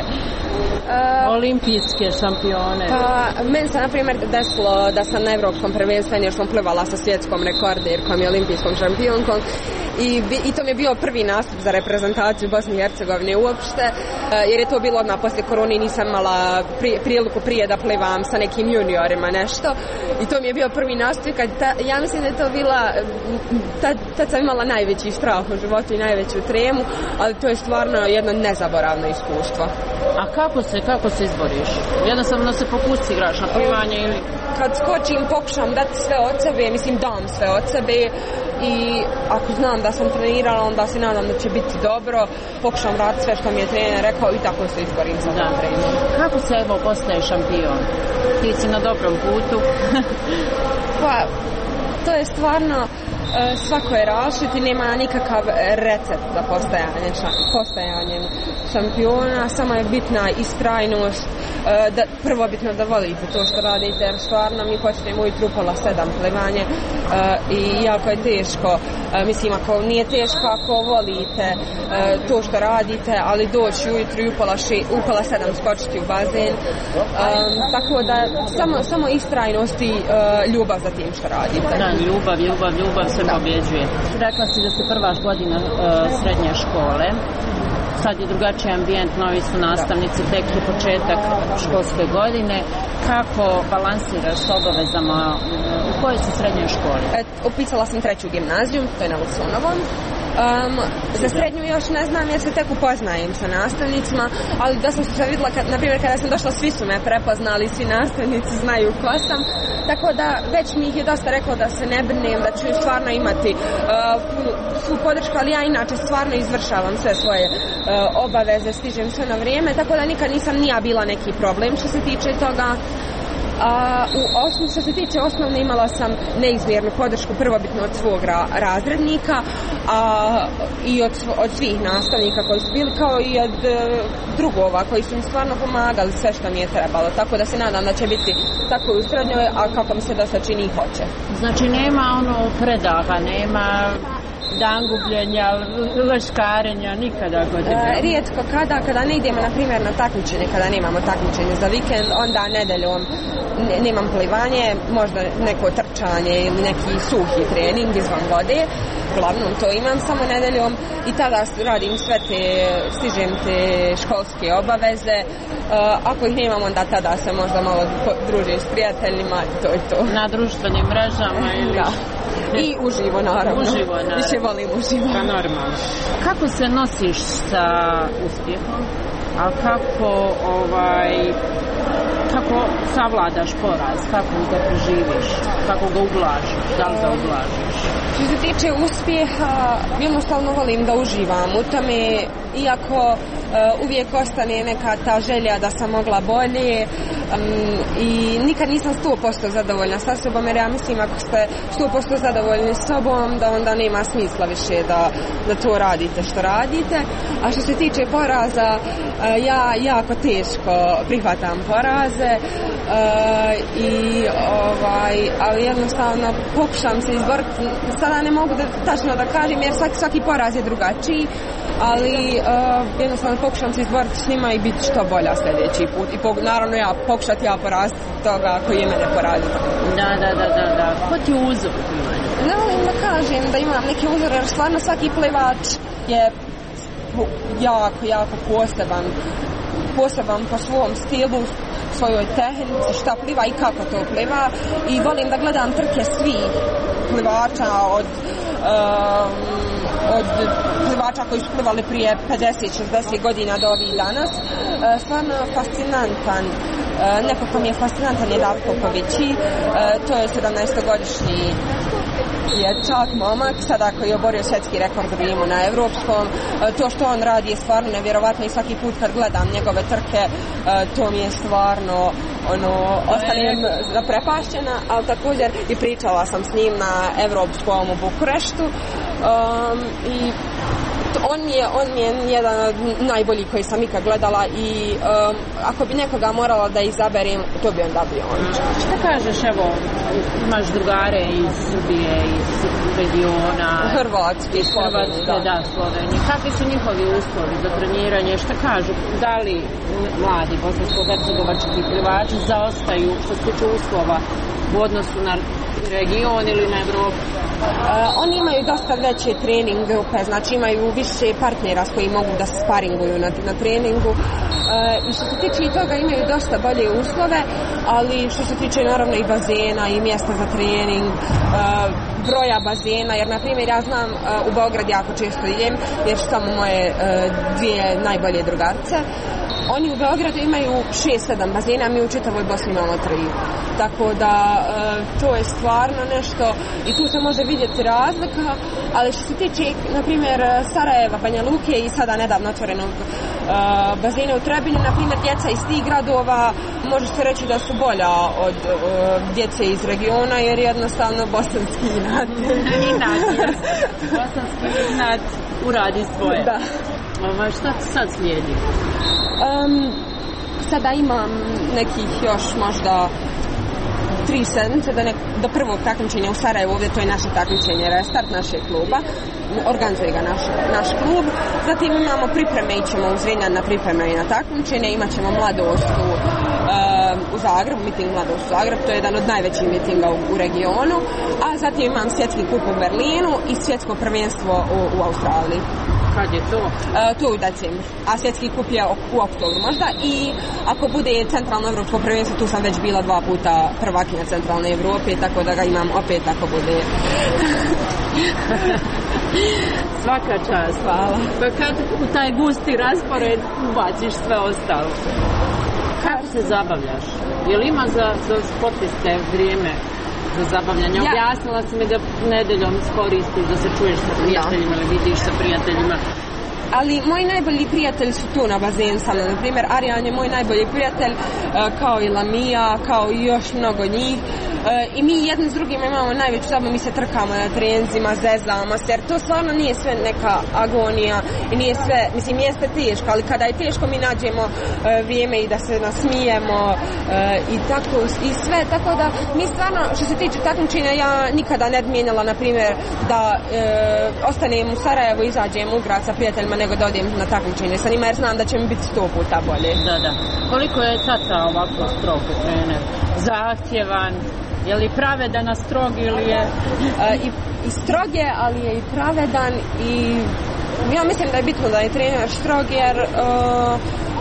uh, olimpijske šampione? Pa, meni se na primjer desilo da sam na evropskom prvenstvu jer sam plivala sa svjetskom rekorderkom i olimpijskom šampionkom i, i to mi je bio prvi nastup za reprezentaciju Bosne i Hercegovine uopšte, uh, jer je to bilo odmah poslije korone i nisam imala pri, priliku prije da plivam sa nekim juniorima nešto i to mi je bio prvi nastup kad ta, ja mislim da je to bila tad, tad sam imala najveći strah u životu i najveću tremu, ali to je stvarno jedno nezaboravno iskustvo. A kako se, kako se izboriš? Jednostavno se po kući igraš na plivanje ili... Kad skočim pokušam dati sve od sebe, mislim dam sve od sebe i ako znam da sam trenirala onda se nadam da će biti dobro, pokušam raditi sve što mi je trener rekao i tako se izborim za tom treningu. Kako se evo postaje šampion? Ti si na dobrom putu. Pa, to je stvarno svako je različit i nema nikakav recept za postajanje, postajanjem šampiona, samo je bitna istrajnost, da, prvo bitno da volite to što radite, jer stvarno mi počnemo ujutru pola sedam plivanje i jako je teško, mislim ako nije teško ako volite to što radite, ali doći ujutru i upola, še, upola sedam skočiti u bazen, tako da samo, samo istrajnost i ljubav za tim što radite. Da, ljubav, ljubav, ljubav se pobjeđuje. Rekla si da si prva godina uh, srednje škole, sad je drugačiji ambijent, novi su nastavnici, tek je početak školske godine. Kako balansiraš s obavezama? U kojoj si srednjoj školi? E, upisala sam treću gimnaziju, to je na Lusonovom. Um, za srednju još ne znam jer se tek upoznajem sa nastavnicima, ali da sam se vidjela, kad, na primjer kada sam došla svi su me prepoznali, svi nastavnici znaju ko sam, tako da već mi ih je dosta reklo da se ne brinem, da ću stvarno imati uh, punu, svu podršku, ali ja inače stvarno izvršavam sve svoje uh, obaveze, stižem sve na vrijeme, tako da nikad nisam ni ja bila neki problem što se tiče toga. A, u osnovu, što se tiče osnovne, imala sam neizmjernu podršku prvobitno od svog ra- razrednika a, i od, od svih nastavnika koji su bili, kao i od e, drugova koji su mi stvarno pomagali sve što mi je trebalo, tako da se nadam da će biti tako u srednjoj, a kako mi se da se čini i hoće. Znači nema ono predaha, nema dangubljenja, leškarenja, nikada godine? E, rijetko kada, kada ne idemo na primjer na takmičenje, kada nemamo takmičenje za vikend, onda nedeljom ne, nemam plivanje, možda neko trčanje ili neki suhi trening izvan vode, uglavnom to imam samo nedeljom i tada radim sve te, stižem te školske obaveze, e, ako ih nemam onda tada se možda malo družim s prijateljima i to je to. Na društvenim mrežama ili... Da. I uživo, naravno. Uživo, naravno. Više volim uživo. Pa normalno. Kako se nosiš sa uspjehom? A kako, ovaj, kako savladaš poraz? Kako ga preživiš? Kako ga ublažiš? Da li ga ublažiš? Što se tiče uspjeha, jednostavno volim da uživam u tome, iako uh, uvijek ostane neka ta želja da sam mogla bolje um, i nikad nisam sto posto zadovoljna sa sobom, jer ja mislim ako ste sto posto zadovoljni s sobom, da onda nema smisla više da, da to radite što radite. A što se tiče poraza, uh, ja jako teško prihvatam poraze uh, i ovaj, ali jednostavno pokušam se izboriti. Sada ne mogu da, tačno da kažem jer svaki, svaki poraz je drugačiji, ali uh, jednostavno pokušam se izboriti s njima i biti što bolja sljedeći put. I po, naravno ja pokušati ja poraziti toga koji je mene porazio. Da, da, da, da, da. Ko ti je uzor? Ne volim da kažem da imam neki uzor jer stvarno svaki plivač je jako, jako poseban. Poseban po svom stilu, svojoj tehnici, šta pliva i kako to pliva. I volim da gledam trke svih plivača od um, od plivača koji su plivali prije pedeset šezdeset godina do ovih danas. Uh, stvarno fascinantan. Uh, neko ko mi je fascinantan je Davko Popovići. Uh, to je sedamnaestogodišnji dječak, momak, sada koji je oborio svjetski rekord u Rimu na evropskom. E, to što on radi je stvarno nevjerovatno i svaki put kad gledam njegove trke, e, to mi je stvarno, ono, ostanem zaprepašćena, ali također i pričala sam s njim na evropskom u Bukureštu um, i on mi je, on mi je jedan od najboljih koji sam ikad gledala i um, ako bi nekoga morala da izaberem, to bi onda bio on. Šta kažeš, evo, imaš drugare iz Srbije, iz regiona, Hrvatske, iz Hrvatske, da, da Slovenije. Kakvi su njihovi uslovi za treniranje? Šta kažu? Da li mladi bosansko-hercegovački plivači zaostaju što se tiče uslova u odnosu na region ili na Evropu? Uh, oni imaju dosta veće trening grupe, znači imaju više partnera s koji mogu da se sparinguju na, na treningu. Uh, I što se tiče i toga imaju dosta bolje uslove, ali što se tiče naravno i bazena i mjesta za trening, uh, broja bazena, jer na primjer ja znam uh, u Beograd jako često idem, jer su tamo moje uh, dvije najbolje drugarce. Oni u Beogradu imaju šest sedam bazena, mi u čitavoj Bosni imamo tri. Tako da e, to je stvarno nešto i tu se može vidjeti razlika, ali što se tiče, na primjer, Sarajeva, Banja Luke i sada nedavno otvorenog e, bazena u Trebinju, na primjer, djeca iz tih gradova može se reći da su bolja od e, djece iz regiona, jer jednostavno bosanski inat. Inat, bosanski inat uradi svoje. Da. Ovo, šta sad slijedi? Um, sada imam nekih još možda tri sedmice do, nek, do prvog takmičenja u Sarajevu, ovdje to je naše takmičenje, restart našeg kluba, organizuje ga naš, naš klub. Zatim imamo pripreme, ićemo u Zrenjan na pripreme i na takmičenje, imat ćemo mladost u, uh, u Zagrebu, miting mladost u Zagrebu, to je jedan od najvećih mitinga u, u regionu, a zatim imam svjetski kup u Berlinu i svjetsko prvenstvo u, u Australiji. Kad je to? E, to je u decembru, a svjetski kup je u oktobru možda i ako bude centralno evropsko prvenstvo, tu sam već bila dva puta prvakinja centralne Evrope, tako da ga imam opet ako bude. Svaka čast. Hvala. Pa kad u taj gusti raspored ubaciš sve ostalo? Kako se zabavljaš? Je li ima za, za sportiste vrijeme za zabavljanje? Ja. Objasnila si mi da nedeljom iskoristiš da se čuješ sa prijateljima ili vidiš sa prijateljima. ali moji najbolji prijatelji su tu na bazenu sa mnom. Na primjer, Arijan je moj najbolji prijatelj, kao i Lamija, kao i još mnogo njih. I mi jedni s drugim imamo najveću zabavu, mi se trkamo na treninzima, zezamo se, jer to stvarno nije sve neka agonija i nije sve, mislim, jeste teško, ali kada je teško mi nađemo vrijeme i da se nasmijemo i tako i sve, tako da mi stvarno, što se tiče takmičenja, ja nikada ne bi mijenjala, na primjer, da e, ostanem u Sarajevu i izađem u grad sa prijateljima nego da odijem na takmičenje sa njima, jer znam da će mi biti sto puta bolje. Da, da. Koliko je tata ovako strog trener? Zahtjevan? Je li pravedan, a strog ili je... E, i, I strog je, ali je i pravedan i ja mislim da je bitno da je trener strog jer uh,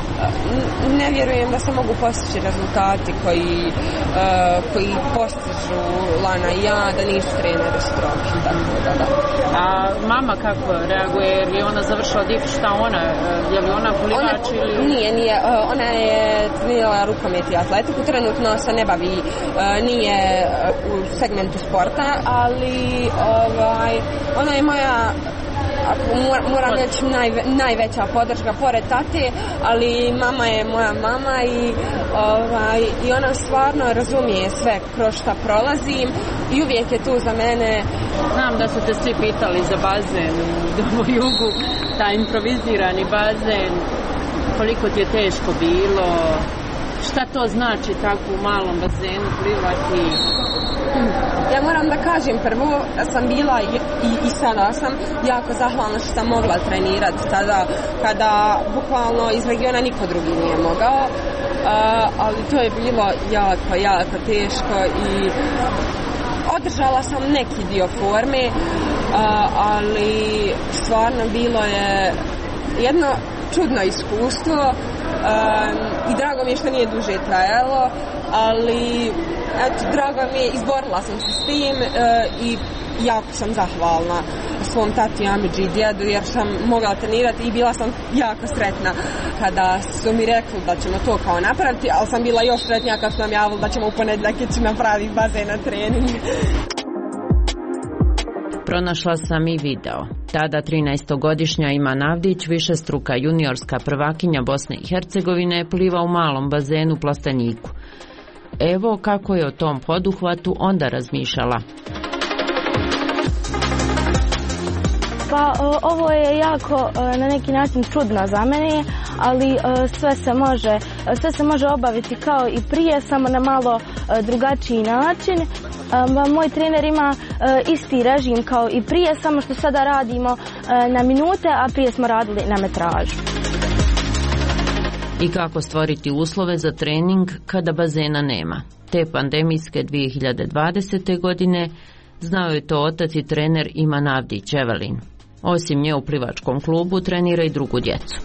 ne vjerujem da se mogu postići rezultati koji, uh, koji postižu Lana i ja da nisu treneri strogi. Tako da, da. A mama kako reaguje? Je li ona završila D I F? Šta ona? Je li ona plivač ili... Nije, nije. Uh, ona je trenirala rukomet i atletiku. Trenutno se ne bavi, uh, nije u segmentu sporta, ali ovaj, ona je moja... moram reći najve, najveća podrška pored tate, ali mama je moja mama i, ovaj, i ona stvarno razumije sve kroz šta prolazim i uvijek je tu za mene. Znam da su te svi pitali za bazen u Domu Jugu, taj improvizirani bazen, koliko ti je teško bilo, šta to znači tako u malom bazenu plivati? Ja moram da kažem prvo da sam bila i, i, i sada sam jako zahvalna što sam mogla trenirati tada kada bukvalno iz regiona niko drugi nije mogao, uh, ali to je bilo jako, jako teško i održala sam neki dio forme, uh, ali stvarno bilo je jedno čudno iskustvo um, i drago mi je što nije duže trajalo, ali eto, drago mi je, izborila sam se s tim uh, i jako sam zahvalna svom tati, amidži i djedu jer sam mogla trenirati i bila sam jako sretna kada su mi rekli da ćemo to kao napraviti, ali sam bila još sretnija kad su nam javili da ćemo u ponedjeljak ići napraviti bazen na trening. Pronašla sam i video. Tada trinaestogodišnja Iman Avdić, višestruka juniorska prvakinja Bosne i Hercegovine, pliva u malom bazenu u Plasteniku. Evo kako je o tom poduhvatu onda razmišljala. Pa ovo je jako na neki način čudno za mene, ali sve se može, sve se može obaviti kao i prije, samo na malo drugačiji način. Moj trener ima isti režim kao i prije, samo što sada radimo na minute, a prije smo radili na metražu. I kako stvoriti uslove za trening kada bazena nema? Te pandemijske dvije hiljade dvadesete. godine znao je to otac i trener Iman Avdić Evelin. Osim nje u plivačkom klubu trenira i drugu djecu.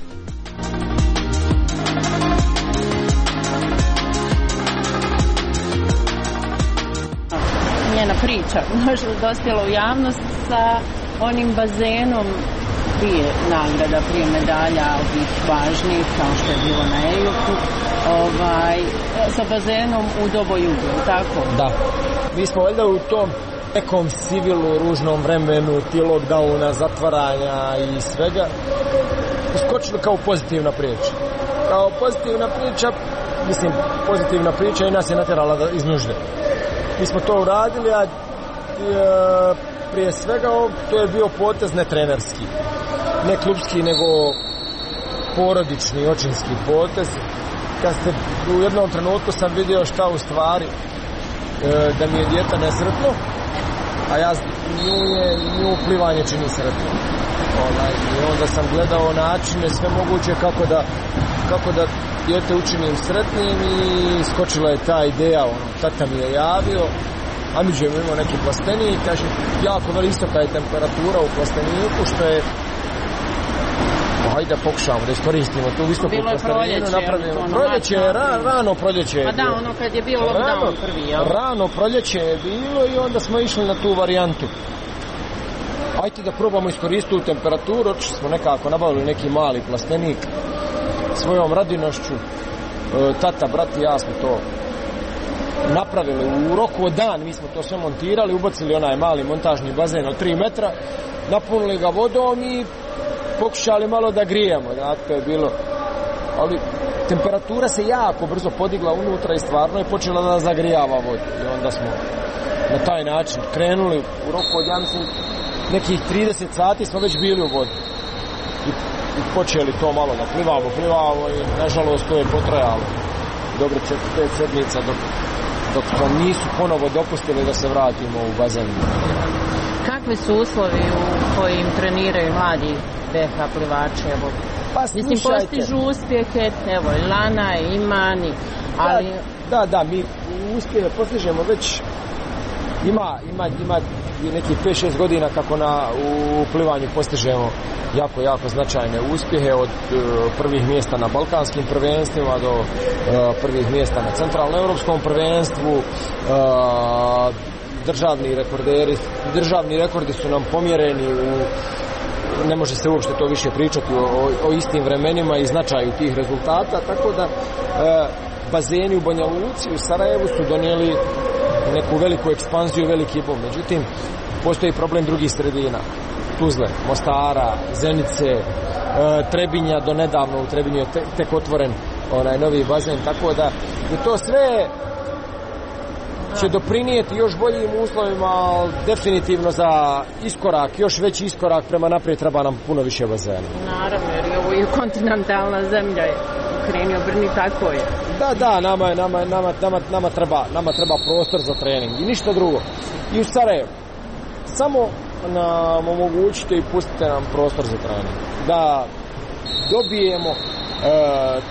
Njena priča možda dospjela u javnost sa onim bazenom prije nagrada, prije medalja ovih važnih, kao što je bilo na Ejuku, ovaj, sa bazenom u Dobo Jugu, tako? Da. Mi smo valjda u tom nekom civilu, ružnom vremenu, ti lockdowna, zatvaranja i svega, uskočili kao pozitivna priča. Kao pozitivna priča, mislim, pozitivna priča i nas je natjerala da, iz nužde. Mi smo to uradili, a e, prije svega to je bio potez ne trenerski, ne klubski, nego porodični, očinski potez. Kad ste, u jednom trenutku sam vidio šta u stvari, e, da mi je dijete nesretno, a ja nju, je, nju plivanje čini sretno. Onaj, i onda sam gledao načine sve moguće kako da, kako da dijete učinim sretnim i skočila je ta ideja, ono, tata mi je javio, Amidži je imao neki plastenik, kaže, jako veli istoka je temperatura u plasteniku, što je, hajde pokušamo da iskoristimo tu visoku plasteninu, napravimo. Proljeće je, ra, rano proljeće je bilo. Pa da, ono kad je bio lockdown prvi, jel? Rano proljeće je bilo i onda smo išli na tu varijantu. Hajde da probamo iskoristiti tu temperaturu, oči smo nekako nabavili neki mali plastenik svojom radinošću, tata, brat i ja smo to napravili u roku od dan, mi smo to sve montirali, ubacili onaj mali montažni bazen od tri metra, napunili ga vodom i pokušali malo da grijemo, znate, to je bilo, ali temperatura se jako brzo podigla unutra i stvarno je počela da zagrijava vodu i onda smo na taj način krenuli u roku od, ja mislim, nekih trideset sati smo već bili u vodi i, i počeli to malo da plivamo, plivamo i nažalost to je potrajalo dobre pet sedmica dok, dok smo nisu ponovo dopustili da se vratimo u bazen. Kakvi su uslovi u kojim treniraju mladi B H plivači? Evo, pa, mislim, postižu uspjehe, evo, i Lana, i Imani, ali... Da, da, da, mi uspjehe postižemo već, ima, ima, ima nekih pet šest godina kako na, u plivanju postižemo jako, jako značajne uspjehe od uh, prvih mjesta na balkanskim prvenstvima do uh, prvih mjesta na centralnoevropskom prvenstvu. Uh, državni rekorderi, državni rekordi su nam pomjereni u, ne može se uopšte to više pričati o, o, o istim vremenima i značaju tih rezultata, tako da uh, bazeni u Banja Luci u Sarajevu su donijeli neku veliku ekspanziju, veliki bum. Međutim, postoji problem drugih sredina. Tuzle, Mostara, Zenice, e, Trebinja, do nedavno u Trebinju je te, tek otvoren onaj novi bazen, tako da je to sve će doprinijeti još boljim uslovima, ali definitivno za iskorak, još veći iskorak prema naprijed treba nam puno više bazena. Naravno, jer je ovo i kontinentalna zemlja je. Krenio Brni, tako je. Da, da, nama, nama, nama, nama, nama, treba, nama treba prostor za trening i ništa drugo. I u Sarajevu. Samo nam omogućite i pustite nam prostor za trening. Da dobijemo, e,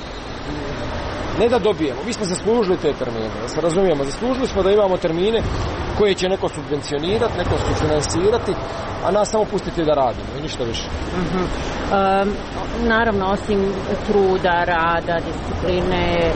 ne da dobijemo, mi smo zaslužili te termine, da se razumijemo, zaslužili smo da imamo termine koje će neko subvencionirati, neko sufinansirati, a nas samo pustiti da radimo i ništa više. Uh-huh. Um, naravno, osim truda, rada, discipline, e,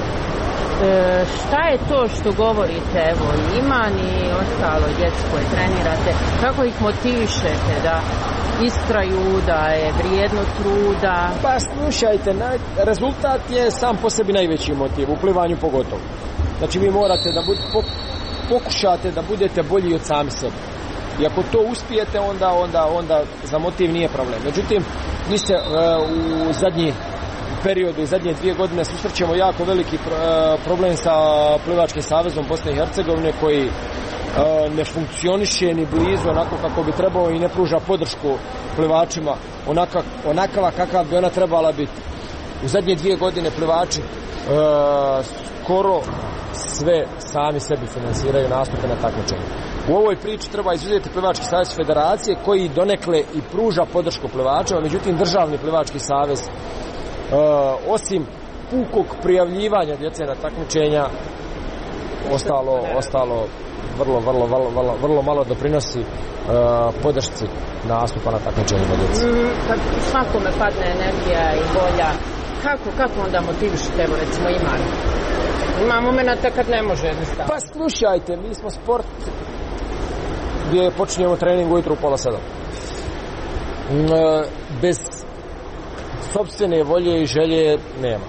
šta je to što govorite, evo, Iman i ostalo djecu koje trenirate, kako ih motivišete da istraju, da je vrijedno truda? Pa slušajte, na, rezultat je sam po sebi najveći motiv, u plivanju pogotovo. Znači vi morate da bud, po, pokušate da budete bolji od sami sebe. I ako to uspijete, onda, onda, onda za motiv nije problem. Međutim, mi se uh, u zadnji periodu i zadnje dvije godine susrećemo jako veliki uh, problem sa Plivačkim savezom Bosne i Hercegovine koji uh, ne funkcioniše ni blizu onako kako bi trebao i ne pruža podršku plivačima onaka, onakava kakav bi ona trebala biti. U zadnje dvije godine plivači uh, skoro sve sami sebi finansiraju nastupe na takmičenju. U ovoj priči treba izuzeti Plivački savez federacije koji donekle i pruža podršku plivačima, međutim državni Plivački savez e, osim pukog prijavljivanja djece na takmičenja ostalo, ostalo vrlo, vrlo, vrlo, vrlo, vrlo malo doprinosi e, podršci nastupa na takmičenjima djece. Mm, kad svakome padne energija i volja, kako, kako onda motivišete, evo recimo Iman? Ima momenta kad ne može jednostavno. Pa slušajte, mi smo sport gdje počinjemo trening ujutru u pola sedam. Bez sopstvene volje i želje nema.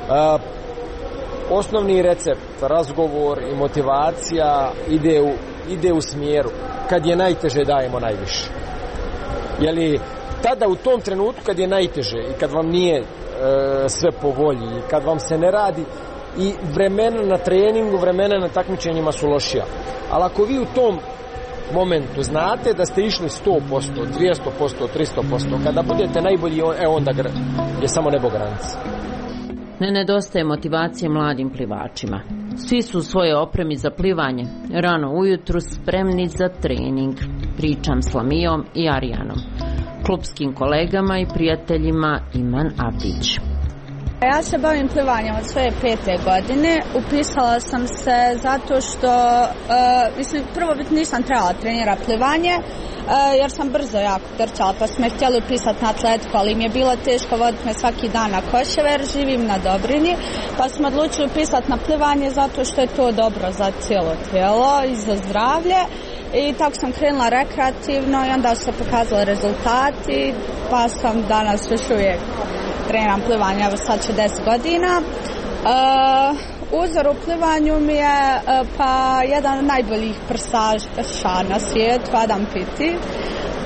Osnovni recept, razgovor i motivacija ide u, ide u smjeru. Kad je najteže dajemo najviše. Jeli tada u tom trenutku kad je najteže i kad vam nije e, sve po volji i kad vam se ne radi i vremena na treningu, vremena na takmičenjima su lošija. Ali ako vi u tom momentu znate da ste išli sto posto, dvjesto posto, tristo posto, kada budete najbolji, e onda je samo nebo granica. Ne nedostaje motivacije mladim plivačima. Svi su u svojoj opremi za plivanje, rano ujutru spremni za trening. Pričam s Lamijom i Arijanom, klupskim kolegama i prijateljima Iman Avdić. Ja se bavim plivanjem od svoje pete godine. Upisala sam se zato što, uh, mislim, prvo bit nisam trebala trenirati plivanje, uh, jer sam brzo jako trčala, pa smo me htjeli upisati na atletiku, ali mi je bilo teško voditi me svaki dan na Koševe, jer živim na Dobrini, pa smo odlučili upisati na plivanje zato što je to dobro za cijelo tijelo i za zdravlje. I tako sam krenula rekreativno i onda su se pokazali rezultati, pa sam danas još uvijek treniram plivanje, evo sad će deset godina. Uh, uzor u plivanju mi je uh, pa jedan od najboljih prsaša na svijetu, Adam Piti.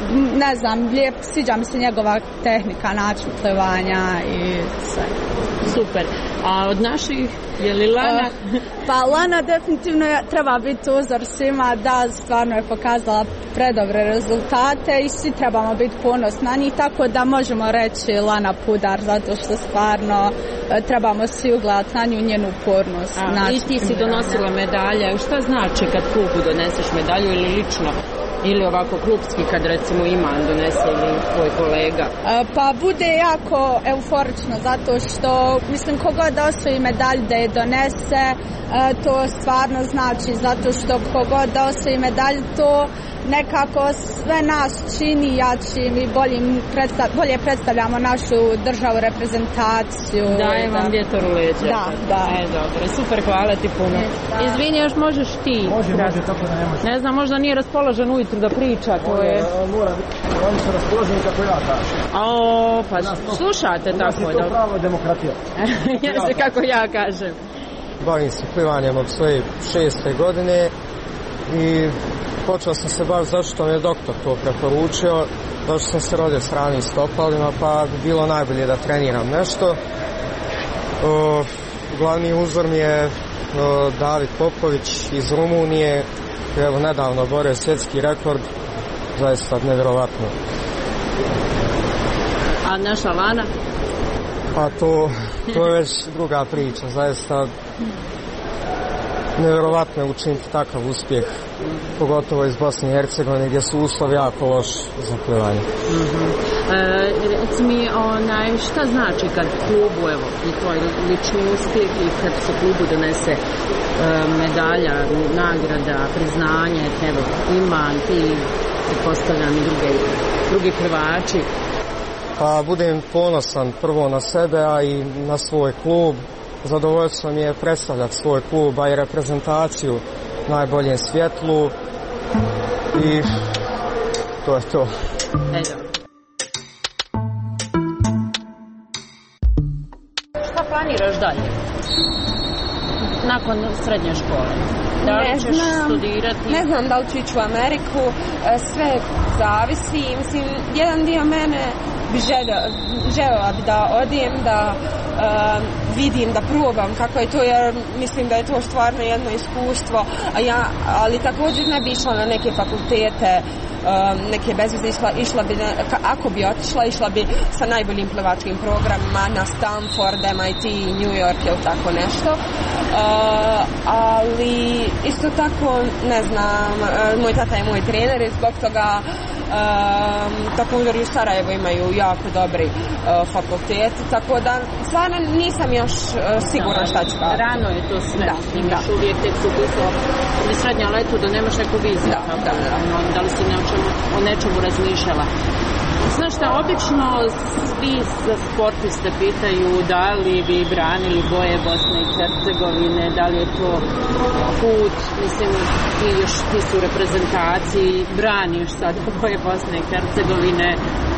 ne znam, lijep, sviđa mi se njegova tehnika, način plivanja i sve. Super. A od naših, je li Lana? Uh, pa Lana definitivno je, treba biti uzor svima, da stvarno je pokazala predobre rezultate i svi trebamo biti ponosni na njih, tako da možemo reći Lana Pudar, zato što stvarno uh, trebamo svi ugledati na nju, njenu upornost. A, i ti si donosila medalje, šta znači kad klubu doneseš medalju ili lično? Ili ovako klubski kad recimo Iman donese ili tvoj kolega? E, pa bude jako euforično zato što mislim kogod da osvoji medalju da je donese, e, to stvarno znači zato što kogod da osvoji medalju to nekako sve nas čini jačim i boljim predstav, bolje predstavljamo našu državu, reprezentaciju. Daje vam vjetar u leđa. Da, da. E, dobro, super, hvala ti puno. Da. Izvini, još možeš ti. Može, može, tako da nema. Ne znam, možda nije raspoložen ujutru da priča, to je... Mora, oni su raspoloženi kako ja kažem. O, pa slušate tako. Nas je to pravo demokratija. Jeste kako ja kažem. Bavim se plivanjem od svoje šeste godine i počeo sam se baš zato što mi je doktor to preporučio, zato što sam se rodio s ravnim stopalima, pa bi bilo najbolje da treniram nešto. O, glavni uzor mi je o, David Popović iz Rumunije, koji je nedavno borio svjetski rekord, zaista nevjerovatno. A naša Lana? Pa to, to je već druga priča, zaista nevjerovatno je učiniti takav uspjeh, pogotovo iz Bosne i Hercegovine gdje su uslovi jako loši za plivanje. Mm-hmm. E, reci mi, onaj, šta znači kad klubu, evo, i tvoj lični uspjeh i kad se klubu donese e, medalja, nagrada, priznanje, evo, Iman, ti, postavljam i druge, drugi plivači? Pa budem ponosan prvo na sebe, a i na svoj klub. Zadovoljstvo mi je predstavljati svoj klub, a i reprezentaciju u najboljem svjetlu i to je to. Edo. Šta planiraš dalje? Nakon srednje škole? Da li ne ćeš znam, studirati? Ne znam da li ću ići u Ameriku, sve zavisi. Mislim, jedan dio mene bi željela bi da odijem, da uh, vidim, da probam kako je to, jer mislim da je to stvarno jedno iskustvo, a ja, ali također ne bi išla na neke fakultete, um, neke bezvezne, išla, išla bi, na, ako bi otišla, išla bi sa najboljim plivačkim programima na Stanford, M I T, New York ili tako nešto. Uh, ali isto tako, ne znam, uh, moj tata je moj trener i zbog toga um, također i u Sarajevu imaju jako dobri uh, fakulteti, tako da stvarno nisam još uh, sigurna šta ću raditi. Rano je to sve, da, imaš da. uvijek tek su upisala ili srednja letu da nemaš neku viziju, da, da, da. da, da li si nečemu, o nečemu razmišljala. Znaš šta, obično svi za sportiste pitaju da li bi branili boje Bosne i Hercegovine, da li je to put, mislim, ti još ti su u reprezentaciji, braniš sad boje Bosne i Hercegovine,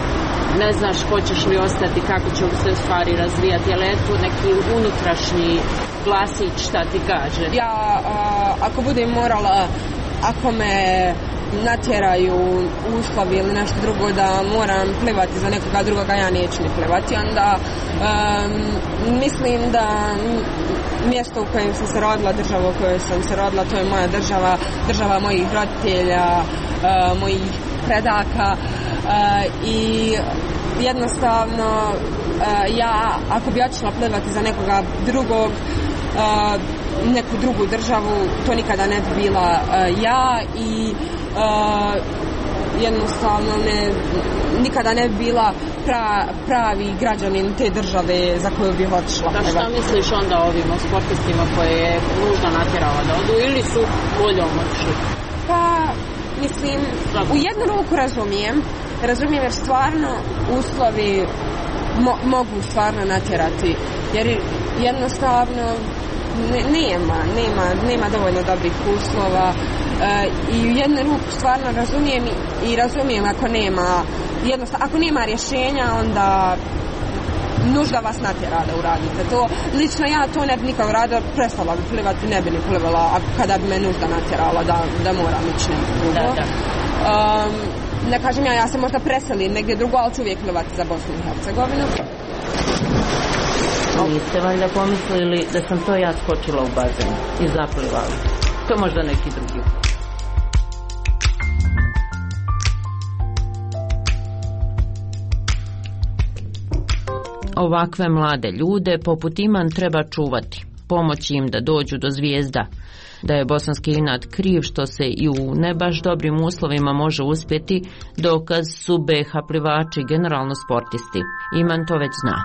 ne znaš hoćeš li ostati, kako će se stvari razvijati, ali je tu neki unutrašnji glasić šta ti kaže? Ja, a, ako budem morala, ako me natjeraju uslovi ili nešto drugo da moram plivati za nekoga drugoga, ja neću ni plivati, onda um, mislim da mjesto u kojem sam se rodila, država u kojoj sam se rodila, to je moja država, država mojih roditelja, uh, mojih predaka uh, i jednostavno uh, ja ako bi otišla plivati za nekoga drugog, uh, neku drugu državu, to nikada ne bi bila uh, ja i uh, jednostavno ne, nikada ne bi bila pra, pravi građanin te države za koju bih otišla. Da, šta misliš onda o ovim sportistima koje je nužno natjerala da odu ili su voljom otišli? Pa, mislim, u jednu ruku razumijem, razumijem jer stvarno uslovi mo, mogu stvarno natjerati, jer jednostavno ne, nema, nema, nema dovoljno dobrih uslova e, i u jednu ruku stvarno razumijem i, i razumijem ako nema, jednostavno, ako nema rješenja, onda nužda vas natjera da uradite to. Lično ja to ne bi nikad uradila, prestala bi plivati, ne bi ni plivala kada bi me nužda natjerala da, da moram ići nekako. Da, da. Um, ne kažem ja, ja se možda preselim negdje drugo, ali ću uvijek pljuvati za Bosnu i Hercegovinu. Niste valjda pomislili da sam to ja skočila u bazen i zaplivala? To možda neki drugi. Ovakve mlade ljude poput Iman treba čuvati, pomoći im da dođu do zvijezda. Da je bosanski inat kriv što se i u ne baš dobrim uslovima može uspjeti, dokaz su B H plivači, generalno sportisti. Iman to već zna.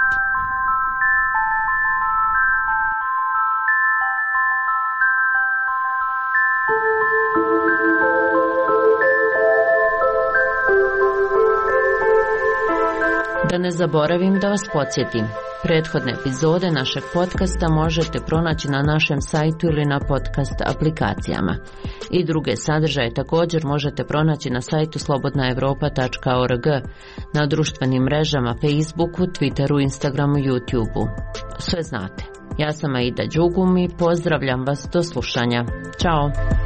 Da ne zaboravim da vas podsjetim. Prethodne epizode našeg podcasta možete pronaći na našem sajtu ili na podcast aplikacijama. I druge sadržaje također možete pronaći na sajtu slobodna europa tačka org, na društvenim mrežama Facebooku, Twitteru, Instagramu, YouTubeu. Sve znate. Ja sam Aida Đugum i pozdravljam vas do slušanja. Ćao!